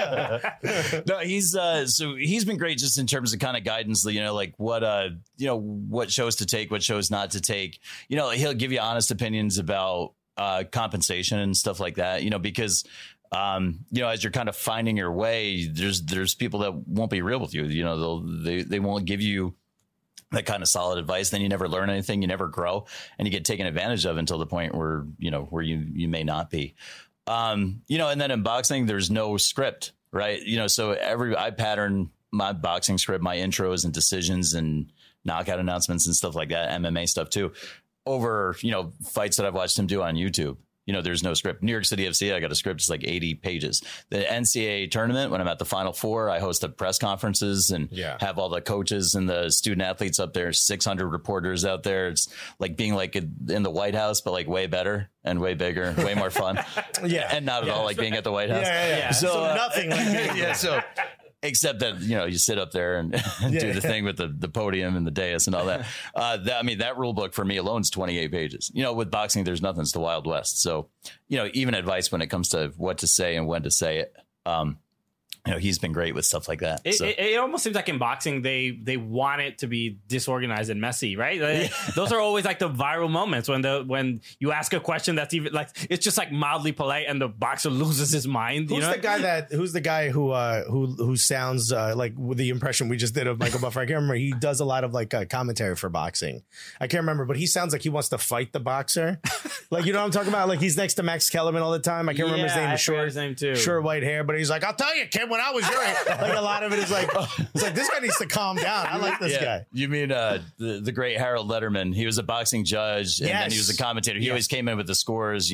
No, he's been great just in terms of kind of guidance, you know, like what shows to take, what shows not to take. You know, he'll give you honest opinions about compensation and stuff like that, you know, because you know, as you're kind of finding your way, there's people that won't be real with you. You know, they won't give you that kind of solid advice. Then you never learn anything, you never grow, and you get taken advantage of until the point where, where you may not be. And then in boxing, there's no script, right? So I pattern my boxing script, my intros and decisions and knockout announcements and stuff like that, MMA stuff too, over, fights that I've watched him do on YouTube. There's no script. New York City FC, I got a script. It's like 80 pages. The NCAA tournament, when I'm at the Final Four, I host the press conferences and have all the coaches and the student athletes up there, 600 reporters out there. It's like being like in the White House, but like way better and way bigger, way more fun. And not at all like being at the White House. So nothing like being so except that, you sit up there and do the thing with the podium and the dais and all that. That rule book for me alone is 28 pages. With boxing, there's nothing. It's the Wild West. So, even advice when it comes to what to say and when to say it, he's been great with stuff like that. It almost seems like in boxing, they want it to be disorganized and messy, right? Those are always like the viral moments when you ask a question that's even like, it's just like mildly polite and the boxer loses his mind. Who's the guy who sounds like with the impression we just did of Michael Buffer? I can't remember. He does a lot of like commentary for boxing. I can't remember, but he sounds like he wants to fight the boxer. Like, you know what I'm talking about? Like he's next to Max Kellerman all the time. I can't remember his name. I forgot his name too. Short white hair, but he's like, I'll tell you, kid, when I was your age. Like a lot of it is like, it's like, this guy needs to calm down. I like this guy. You mean the great Harold Letterman? He was a boxing judge and then he was a commentator. He always came in with the scores,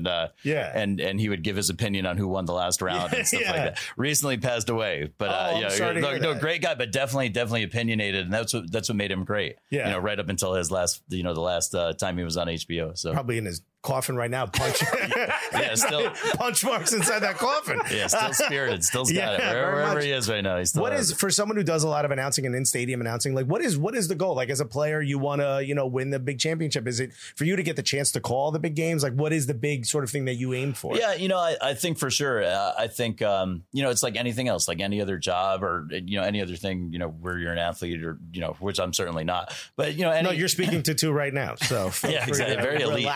and he would give his opinion on who won the last round and stuff like that. Recently passed away, but great guy, but definitely opinionated, and that's what made him great. Yeah, right up until his last, the last time he was on HBO. So probably in his coffin right now, still punch marks inside that coffin. Still spirited, still's got it wherever he is right now. He's still what is for someone who does a lot of announcing and in stadium announcing, like what is the goal? Like as a player, you want to win the big championship. Is it for you to get the chance to call the big games? Like what is the big sort of thing that you aim for? I think for sure. I think it's like anything else, like any other job or any other thing, where you're an athlete or which I'm certainly not. But no, you're speaking to two right now. So exactly, very elite.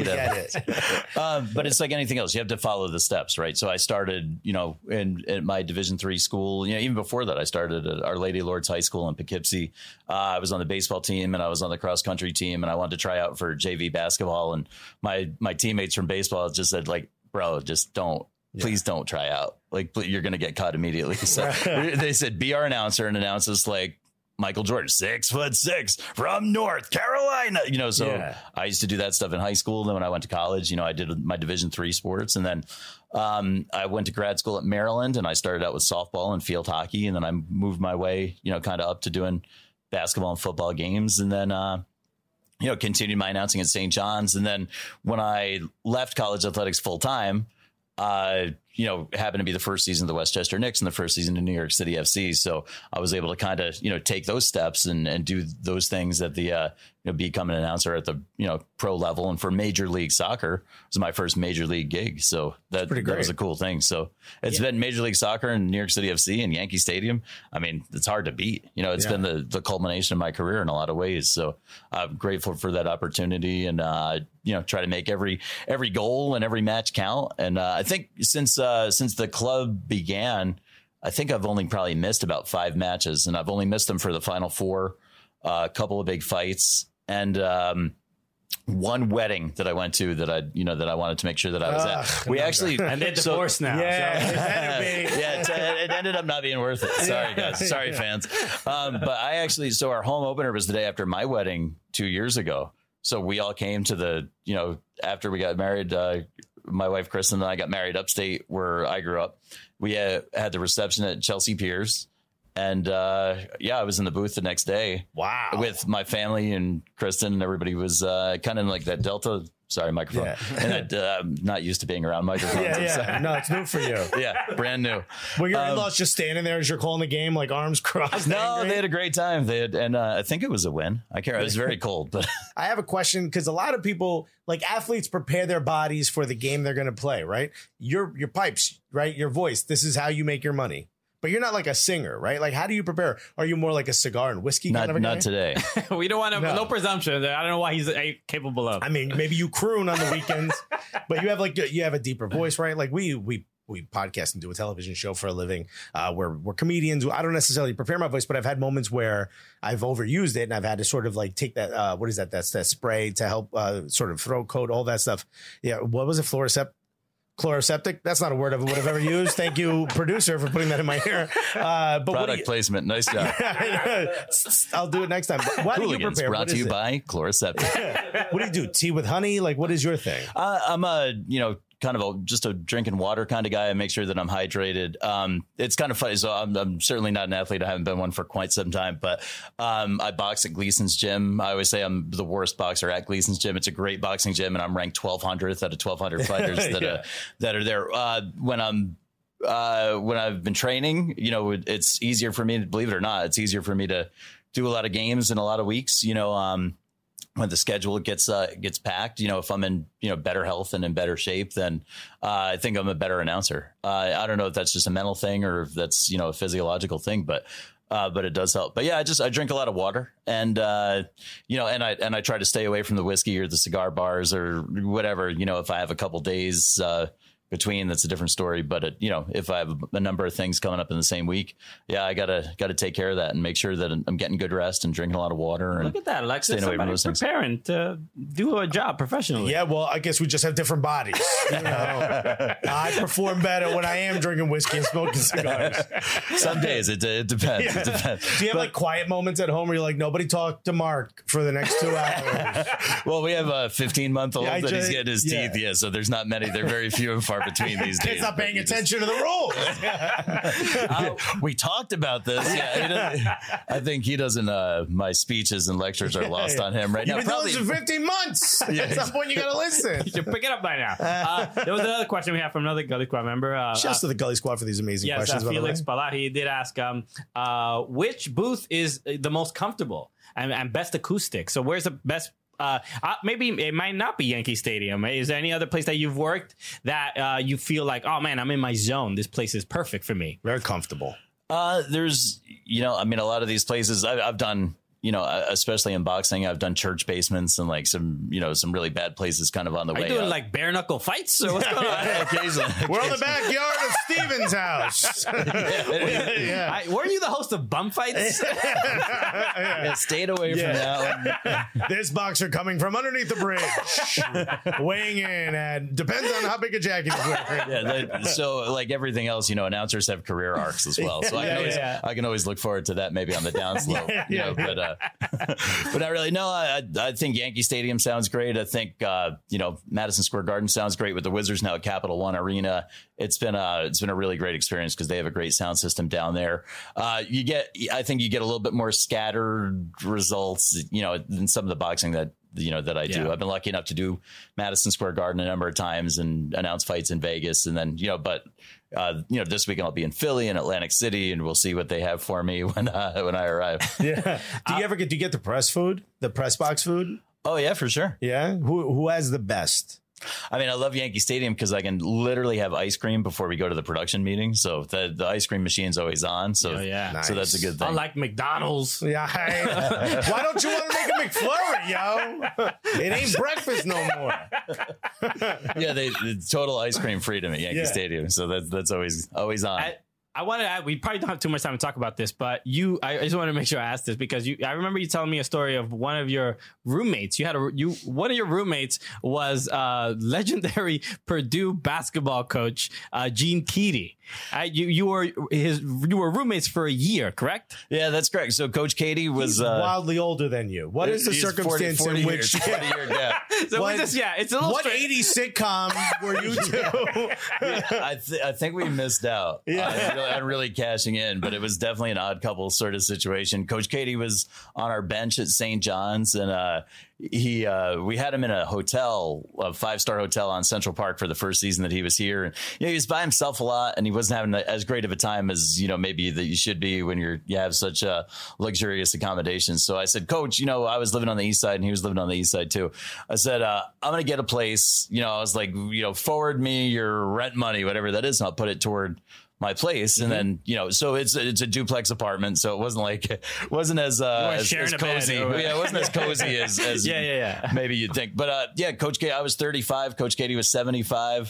But it's like anything else. You have to follow the steps, right? So I started, in my Division III school. Even before that, I started at Our Lady of Lourdes High School in Poughkeepsie. I was on the baseball team and I was on the cross country team, and I wanted to try out for JV basketball. And my teammates from baseball just said, like, bro, just don't. Please don't try out. Like, you're going to get cut immediately. So they said, be our announcer and announce us like Michael Jordan, 6'6" from North Carolina. I used to do that stuff in high school. Then when I went to college, I did my Division III sports. And then I went to grad school at Maryland, and I started out with softball and field hockey. And then I moved my way, kind of up to doing basketball and football games. And then, continued my announcing at St. John's. And then when I left college athletics full time, happened to be the first season of the Westchester Knicks and the first season of New York City FC. So I was able to kind of, take those steps and do those things at the, become an announcer at the, pro level. And for Major League Soccer, it was my first Major League gig. So that was a cool thing. So it's been Major League Soccer and New York City FC and Yankee Stadium. I mean, it's hard to beat. It's been the culmination of my career in a lot of ways. So I'm grateful for that opportunity and, try to make every goal and every match count. And I think since the club began, I think I've only probably missed about 5 matches, and I've only missed them for the Final Four, a couple of big fights, and one wedding that I went to that I wanted to make sure that I was at. We actually, and they're divorced now. It ended up not being worth it. Sorry guys, sorry fans. But I actually, so our home opener was the day after my wedding 2 years ago. So we all came to the, after we got married, my wife, Kristen, and I got married upstate where I grew up. We had the reception at Chelsea Piers. And I was in the booth the next day. Wow. With my family, and Kristen and everybody was kind of like that Delta. Sorry, microphone. Yeah. And I'm not used to being around microphones. No, it's new for you. Brand new. Were your in-laws just standing there as you're calling the game, like arms crossed? No, angry? They had a great time. And I think it was a win. I can't. It was very cold, but I have a question, because a lot of people, like athletes, prepare their bodies for the game they're going to play. Right? Your pipes, right? Your voice. This is how you make your money. But you're not like a singer, right? Like, how do you prepare? Are you more like a cigar and whiskey kind of a guy? Not today. We don't want no presumption. I don't know why he's capable of. I mean, maybe you croon on the weekends, but you have a deeper voice, right? Like we we podcast and do a television show for a living. We're comedians. I don't necessarily prepare my voice, but I've had moments where I've overused it and I've had to sort of like take that. What is that? That's that spray to help sort of throat coat, all that stuff. Yeah. What was it? Chloroseptic? That's not a word I would have ever used. Thank you, producer, for putting that in my ear. But Product placement. Nice job. I'll do it next time. Why do you Hooligans, prepare? brought to you by Chloroseptic. What do you do? Tea with honey? Like, what is your thing? I'm kind of just a drinking water kind of guy. I make sure that I'm hydrated. It's kind of funny. So I'm certainly not an athlete. I haven't been one for quite some time, but I box at Gleason's gym. I always say I'm the worst boxer at Gleason's gym. It's a great boxing gym, and I'm ranked 1,200th out of 1,200 fighters that are there. When I've been training, it's easier for me to, believe it or not, it's easier for me to do a lot of games in a lot of weeks. When the schedule gets packed, if I'm in, better health and in better shape, then I think I'm a better announcer. I don't know if that's just a mental thing or if that's, a physiological thing, but it does help. But yeah, I drink a lot of water and I try to stay away from the whiskey or the cigar bars or whatever, if I have a couple days, between, that's a different story. But if I have a number of things coming up in the same week, I gotta take care of that and make sure that I'm getting good rest and drinking a lot of water. And look at that, Alexis, somebody preparing to do a job professionally. Yeah, well, I guess we just have different bodies. I perform better when I am drinking whiskey and smoking cigars. Some days it depends. Yeah. It depends. Do you have like quiet moments at home where you're like, nobody talk to Mark for the next 2 hours? Well, we have a 15-month-old that he's getting his teeth. Yeah, so there's not many. They're very few and far between these days. He's not paying attention to the rules. We talked about this. Yeah, I think he doesn't. My speeches and lectures are lost on him right now. You've been doing this for 15 months. At some point, you got to listen. You should pick it up by now. There was another question we have from another Gully Squad member. Shouts to the Gully Squad for these amazing questions. Yes, Felix Palahi did ask, which booth is the most comfortable and best acoustic? So where's the best? Maybe it might not be Yankee Stadium. Is there any other place that you've worked that you feel like, oh man, I'm in my zone. This place is perfect for me. Very comfortable. There's, a lot of these places I've done, especially in boxing, I've done church basements and like some really bad places kind of on the way. Are you doing like bare knuckle fights or what's going on? Occasionally. We're in the backyard of Steven's house. Weren't you the host of bum fights? Stayed away from that one. This boxer coming from underneath the bridge, weighing in, and depends on how big a jacket he's wearing. So like everything else, announcers have career arcs as well. So I can always look forward to that maybe on the downslope. But not really. No, I think Yankee Stadium sounds great. I think Madison Square Garden sounds great with the Wizards now at Capital One Arena. It's been a really great experience because they have a great sound system down there. I think you get a little bit more scattered results, than some of the boxing that I do. I've been lucky enough to do Madison Square Garden a number of times and announce fights in Vegas. And then, this weekend I'll be in Philly and Atlantic City, and we'll see what they have for me when I arrive. Yeah. Do you get the press food, the press box food? Oh yeah, for sure. Yeah. Who has the best? I mean, I love Yankee Stadium because I can literally have ice cream before we go to the production meeting. So the ice cream machine's always on. So Nice. So that's a good thing. Unlike McDonald's. Yeah. Why don't you want to make a McFlurry, yo? It ain't breakfast no more. The total ice cream freedom at Yankee Stadium. So that's always on. I want to add, we probably don't have too much time to talk about this, but I just want to make sure I ask this because I remember you telling me a story of one of your roommates. One of your roommates was legendary Purdue basketball coach, Gene Keady. You were roommates for a year, correct? Yeah, that's correct. So Coach Keady was wildly older than you. What is the circumstance 40 in which 40-year gap? So it's a little. What 80s sitcom were you to? I think we missed out. On really cashing in, but it was definitely an odd couple sort of situation. Coach Keady was on our bench at St. John's, and we had him in a hotel, a 5-star hotel on Central Park for the first season that he was here. And he was by himself a lot, and he wasn't having as great of a time as maybe that you should be when you have such luxurious accommodations. So I said, Coach, I was living on the east side, and he was living on the east side too. I said, I'm going to get a place. I was like, forward me your rent money, whatever that is, and I'll put it toward my place. And then, so it's a duplex apartment. So it wasn't as cozy. It wasn't as cozy as maybe you'd think. But Coach Keady, I was 35. Coach Keady was 75.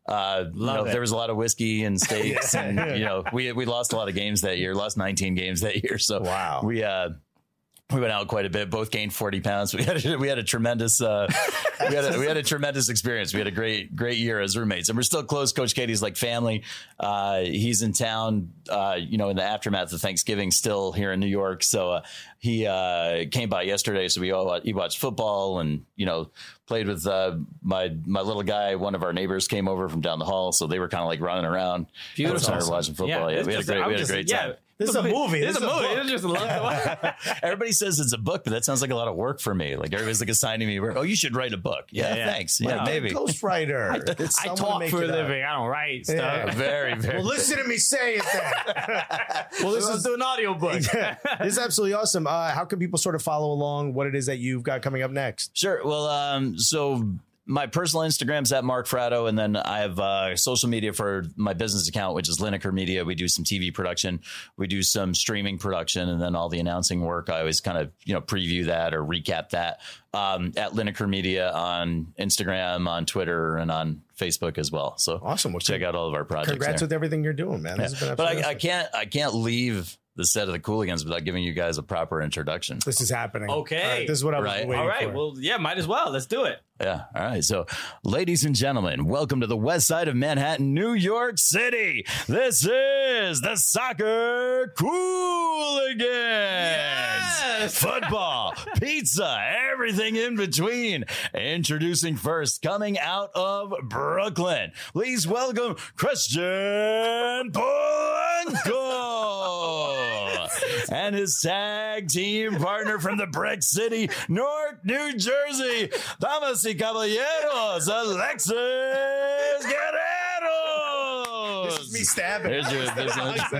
There was a lot of whiskey and steaks, and we lost a lot of games that year. Lost 19 games that year. So wow, we went out quite a bit. Both gained 40 pounds. We had a tremendous we had a tremendous experience. We had a great year as roommates, and we're still close. Coach Katie's like family. He's in town, in the aftermath of Thanksgiving, still here in New York. So he came by yesterday. So he watched football and played with my little guy. One of our neighbors came over from down the hall, so they were kind of like running around. Beautiful. Started watching football. Yeah, we had a great time. This is a movie. This is a movie. It's just Everybody says it's a book, but that sounds like a lot of work for me. Like everybody's like assigning me work. Oh, you should write a book. Yeah. Thanks. Yeah, maybe. Ghostwriter. I talk for a living. I don't write stuff. Yeah. Very, very. Well, listen to me say it then. Well, let's do an audio book. Yeah, this is absolutely awesome. How can people sort of follow along what it is that you've got coming up next? Sure. Well, so my personal Instagram's at Mark Fratto, and then I have social media for my business account, which is Lineker Media. We do some TV production, we do some streaming production, and then all the announcing work. I always kind of preview that or recap that at Lineker Media on Instagram, on Twitter, and on Facebook as well. So awesome! Well, check out all of our projects. Congrats with everything you're doing, man. This has been but I can't leave the set of the Cooligans without giving you guys a proper introduction. This is happening. Okay. All right, this is what I was waiting for. All right. Well, yeah, might as well. Let's do it. Yeah. All right. So, ladies and gentlemen, welcome to the west side of Manhattan, New York City. This is the Soccer Cooligans. Yes! Football, pizza, everything in between. Introducing first, coming out of Brooklyn. Please welcome Christian Polanco. And his tag team partner from the Brick City, Newark, New Jersey, Damas y Caballeros, Alexis Guerrero. This is me stabbing. There's your Unbelievable.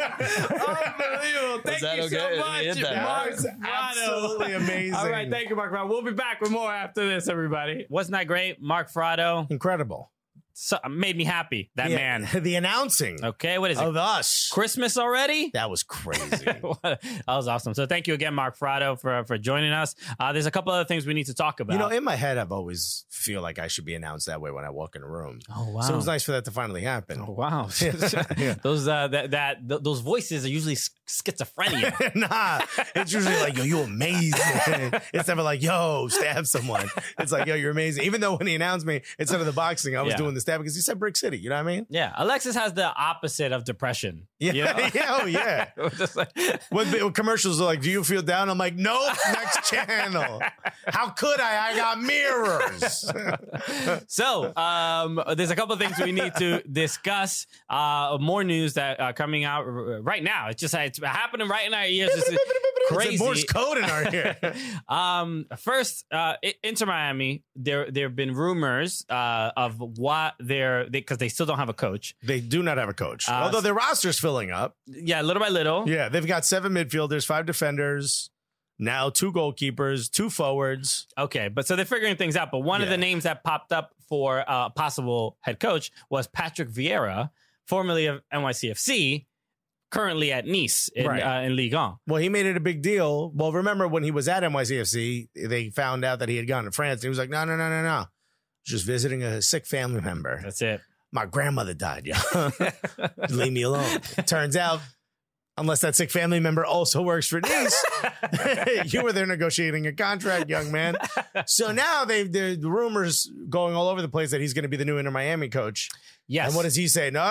Thank you so much, Mark Fratto. Absolutely amazing. All right. Thank you, Mark Fratto. We'll be back with more after this, everybody. Wasn't that great? Mark Fratto. Incredible. So, made me happy. That man. The announcing. Okay, what is it? Of us. Christmas already? That was crazy. That was awesome. So thank you again, Mark Fratto, for joining us. There's a couple other things we need to talk about. In my head, I've always feel like I should be announced that way when I walk in a room. Oh, wow. So it was nice for that to finally happen. Oh, wow. Yeah. Those voices are usually schizophrenia. Nah, it's usually like, yo, you amazing. It's never like, yo, stab someone. It's like, yo, you're amazing. Even though when he announced me, instead of the boxing, I was doing the stab because he said Brick City. You know what I mean? Yeah. Alexis has the opposite of depression. Yeah. You know? Yeah. Oh, yeah. Just like, when commercials are like, do you feel down? I'm like, nope, next channel. How could I? I got mirrors. So there's a couple of things we need to discuss. More news that are coming out right now. It's happening right in our ears. It's crazy. It's Morse code in our ear. First, Inter Miami, there have been rumors of what because they still don't have a coach. They do not have a coach. Although their roster's filling up. Yeah, little by little. Yeah, they've got 7 midfielders, 5 defenders, now 2 goalkeepers, 2 forwards. Okay, but so they're figuring things out. But one of the names that popped up for a possible head coach was Patrick Vieira, formerly of NYCFC, currently at Nice in Ligue 1. Well, he made it a big deal. Well, remember when he was at NYCFC, they found out that he had gone to France. And he was like, no. Just visiting a sick family member. That's it. My grandmother died, yo. Leave me alone. Turns out, unless that sick family member also works for Nice, you were there negotiating a contract, young man. So now the rumors going all over the place that he's going to be the new Inter Miami coach. Yes. And what does he say? No.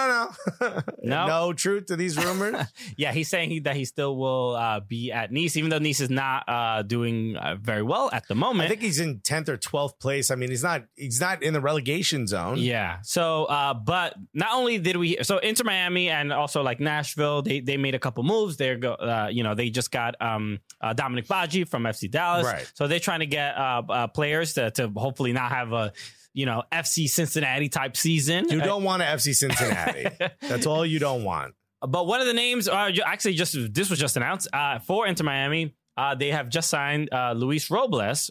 No truth to these rumors. Yeah, he's saying that he still will be at Nice, even though Nice is not doing very well at the moment. I think he's in 10th or 12th place. I mean, he's not in the relegation zone. Yeah. So, but not only did Inter Miami and also like Nashville, they made a couple moves. They just got Dominic Baggi from FC Dallas. Right. So they're trying to get players to hopefully not have a FC Cincinnati type season. You don't want an FC Cincinnati. That's all you don't want. But one of the names, this was just announced for Inter Miami. they have just signed Luis Robles,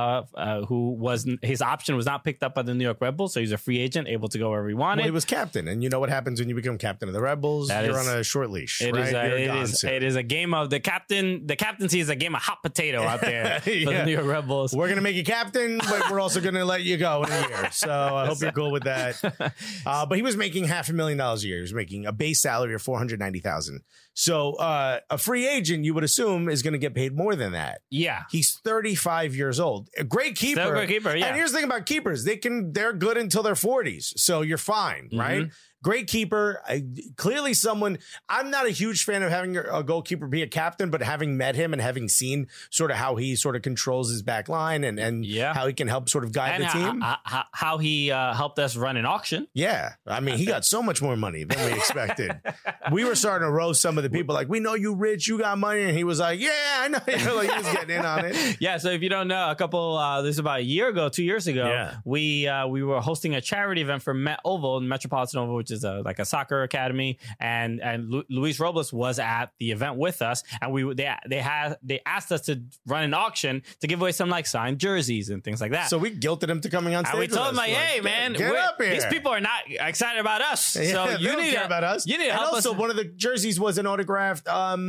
his option was not picked up by the New York Red Bulls, so he's a free agent, able to go wherever he wanted. Well, he was captain, and you know what happens when you become captain of the Red Bulls? You're on a short leash, right? It is a game of the captaincy is a game of hot potato out there for the New York Red Bulls. We're going to make you captain, but we're also going to let you go in a year. So I hope you're cool with that. But he was making $500,000 a year. He was making a base salary of $490,000. So a free agent, you would assume, is going to get paid more than that. Yeah. He's 35 years old. A great keeper. Still a great keeper, yeah. And here's the thing about keepers. They're good until their 40s. So you're fine, right? Great keeper. Clearly someone, I'm not a huge fan of having a goalkeeper be a captain, but having met him and having seen sort of how he sort of controls his back line and how he can help sort of guide the team. How he helped us run an auction. Yeah. I mean, he got so much more money than we expected. We were starting to roast some of the people like, we know you rich, you got money. And he was like, yeah, I know. Like he was getting in on it. Yeah. So if you don't know, this is about a year ago, 2 years ago, we were hosting a charity event for Met Oval, Metropolitan Oval, which is like a soccer academy, and Luis Robles was at the event with us, and they asked us to run an auction to give away some like signed jerseys and things like that. So we guilted him to coming on stage. And we told him like, hey man, get up here. These people are not excited about us. Yeah, so you need to care about us. You need to help us. Also, one of the jerseys was an autographed.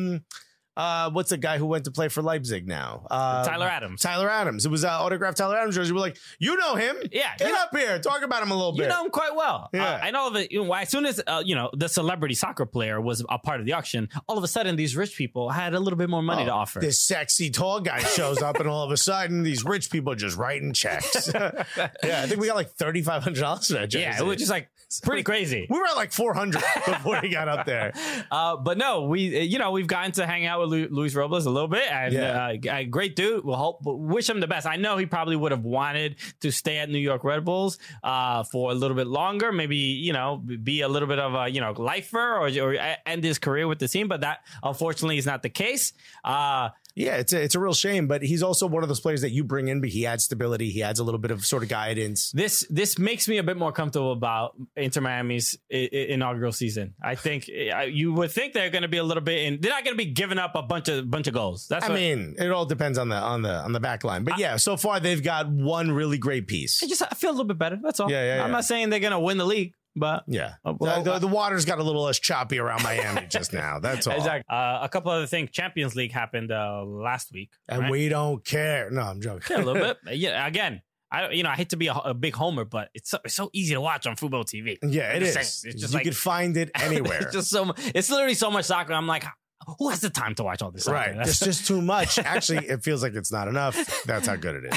What's the guy who went to play for Leipzig now? Tyler Adams. Tyler Adams. It was autographed Tyler Adams jersey. We're like, you know him. Yeah. Get up here. Talk about him a little bit. You know him quite well. Yeah. I know of it. As soon as, the celebrity soccer player was a part of the auction, all of a sudden these rich people had a little bit more money to offer. This sexy tall guy shows up and all of a sudden these rich people are just writing checks. Yeah. I think we got like $3,500 for that jersey. Yeah. It was just like pretty crazy. We were at like 400 before he got up there. But no, we've gotten to hang out with Luis Robles a little bit, and a great dude. We'll wish him the best. I know he probably would have wanted to stay at New York Red Bulls for a little bit longer, maybe be a little bit of a lifer or end his career with the team, but that unfortunately is not the case. Yeah, it's a real shame, but he's also one of those players that you bring in, but he adds stability. He adds a little bit of sort of guidance. This makes me a bit more comfortable about Inter Miami's inaugural season. I think you would think they're going to be a little bit they're not going to be giving up a bunch of goals. I mean, it all depends on the back line. But yeah, so far they've got one really great piece. I feel a little bit better. That's all. I'm not saying they're going to win the league. But yeah, the water's got a little less choppy around Miami just now. That's all. Exactly. A couple other things. Champions League happened last week, and we don't care. No, I'm joking. Yeah, a little bit. Yeah, again, I hate to be a big homer, but it's so easy to watch on Fubo TV. Yeah, it is. It's just you could find it anywhere. It's literally so much soccer. I'm like, who has the time to watch all this soccer? Right. It's just too much. Actually, it feels like it's not enough. That's how good it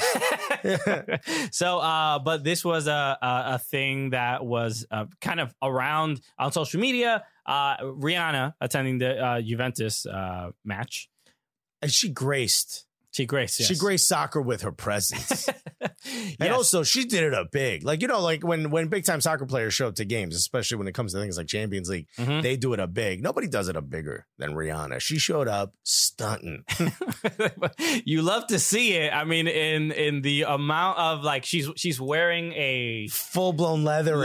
is. So, but this was a thing that was kind of around on social media. Rihanna attending the Juventus match. And she graced. Yes. She graced soccer with her presence. And also, she did it up big. Like, when big time soccer players show up to games, especially when it comes to things like Champions League, they do it up big. Nobody does it up bigger than Rihanna. She showed up stunting. You love to see it. I mean, in the amount of like she's wearing a full blown leather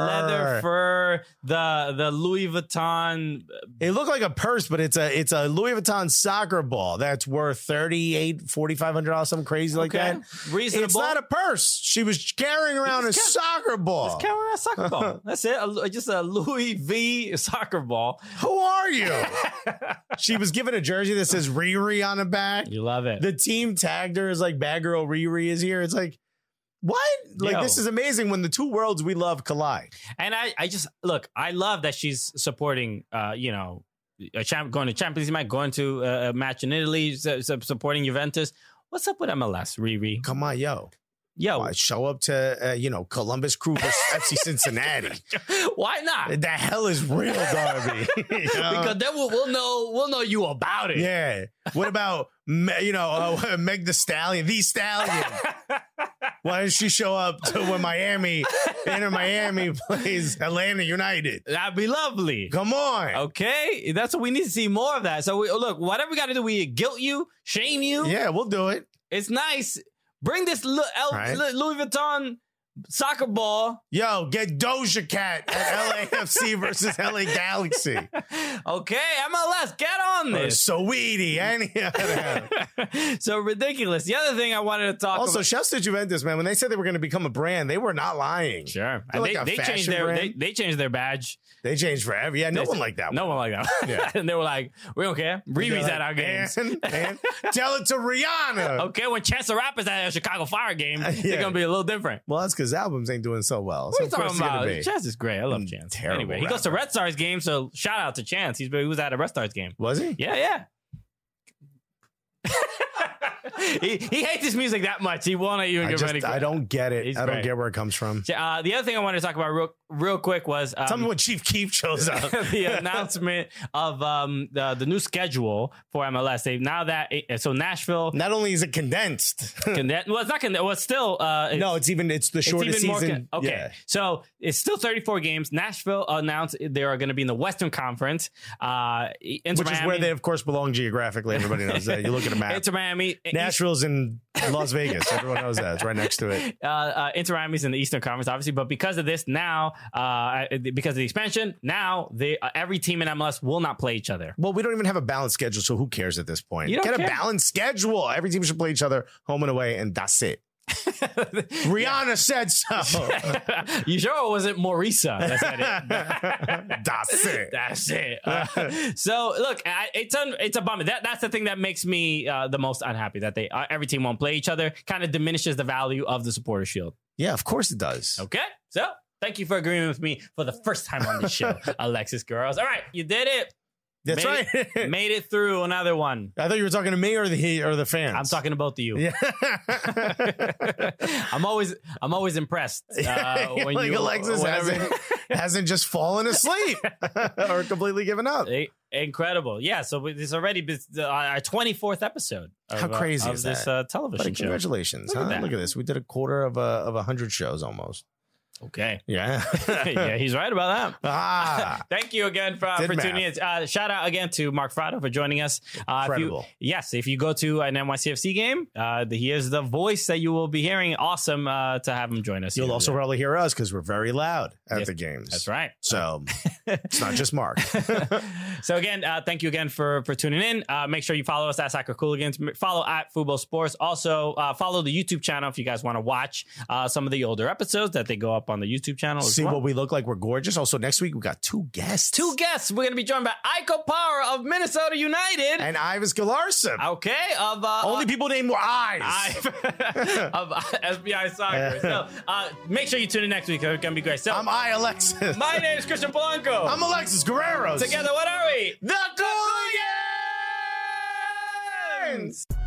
fur, the Louis Vuitton. It looked like a purse, but it's a Louis Vuitton soccer ball that's worth $4,500, something crazy like that. Reasonable. It's not a purse. She was carrying around a soccer ball. Just carrying around a soccer ball. That's it. Just a Louis V soccer ball. Who are you? She was given a jersey that says Riri on the back. You love it. The team tagged her as like Bad Girl Riri is here. It's like, what? Like, this is amazing when the two worlds we love collide. And I just I love that she's supporting, going to Champions League, going to a match in Italy, supporting Juventus. What's up with MLS, Riri? Come on, yo. Show up to Columbus Crew versus FC Cincinnati. Why not? The hell is real, Darby? Because then we'll know you about it. Yeah. What about Meg the Stallion? Why does she show up to when Inter Miami plays Atlanta United? That'd be lovely. Come on. Okay, that's what we need to see more of that. So whatever we got to do, we guilt you, shame you. Yeah, we'll do it. It's nice. Bring this Louis Vuitton soccer ball. Yo, get Doja Cat at LAFC versus LA Galaxy. Okay, MLS, get on this. So weedy. So ridiculous. The other thing I wanted to talk Also, about. shouts to Juventus, man. When they said they were going to become a brand, they were not lying. Sure. They're like a They changed fashion their brand. they changed their badge. They changed forever. Yeah, no one like that. No one like that. Yeah. And they were like, we don't care. Riri's at our games. And tell it to Rihanna. Okay, when Chance the Rapper's at a Chicago Fire game, they're gonna be a little different. Well, that's because albums ain't doing so well. What are So you of course talking it's gonna about? be. Chance is great. I love Chance. Terrible Anyway, he goes to rapper. Red Stars game, so shout out to Chance. He was at a Red Stars game. Was he? Yeah. he hates his music that much. He won't even get ready for I don't get it. He's I don't great. get where it comes from. The other thing I wanted to talk about real quick was Tell me when Chief Keef shows up. the announcement of the new schedule for MLS. So Nashville. Not only is it condensed. Well, it's not condensed. Well, it's still. No, it's the shortest season. Okay, Yeah. so it's still 34 games. Nashville announced they are going to be in the Western Conference. Which is where they, of course, belong geographically. Everybody knows that. You look at a map. Inter Miami. Nashville's in Las Vegas. Everyone knows that. It's right next to it. Inter Miami's in the Eastern Conference, obviously, but because of this now, because of the expansion, now every team in MLS will not play each other. Well, we don't even have a balanced schedule, so who cares at this point? You don't Get care. a balanced schedule. Every team should play each other home and away, and that's it. Rihanna said so. You sure it wasn't Maurisa that said it? That's it. That's it. So look, it's a bummer. That's the thing that makes me the most unhappy, that every team won't play each other. Kind of diminishes the value of the Supporter Shield. Yeah, of course it does. Okay, so thank you for agreeing with me for the first time on the show, Alexis Guerreros. All right, you did it. That's right. Made it through another one. I thought you were talking to me or the fans. I'm talking to both of you. Yeah. I'm always impressed when like Alexis hasn't just fallen asleep or completely given up. Incredible. Yeah, so it's already our 24th episode. How crazy of is this that? television Buddy, show. congratulations. Look at that. Look at this. We did a quarter of 100 shows almost. Okay. Yeah. Yeah, he's right about that. Ah. Thank you again for tuning in. Shout out again to Mark Frado for joining us. Incredible. If you go to an NYCFC game, he is the voice that you will be hearing. Awesome to have him join us. You'll also probably hear us because we're very loud at Yes, the games. That's right. So it's not just Mark. So again, thank you again for tuning in. Make sure you follow us at Soccer Cooligans. Follow at Fubo Sports. Also, follow the YouTube channel if you guys want to watch some of the older episodes that they go up on the YouTube channel. See what we look like. We're gorgeous. Also, next week we got two guests. We're going to be joined by Iko Power of Minnesota United. And Ivis Galarcep. Okay, of Only people named more eyes. of SBI Soccer. So make sure you tune in next week. It's going to be great. So I'm Alexis. my name is Christian Polanco. I'm Alexis Guerreros. Together, what are we? The Cooligans!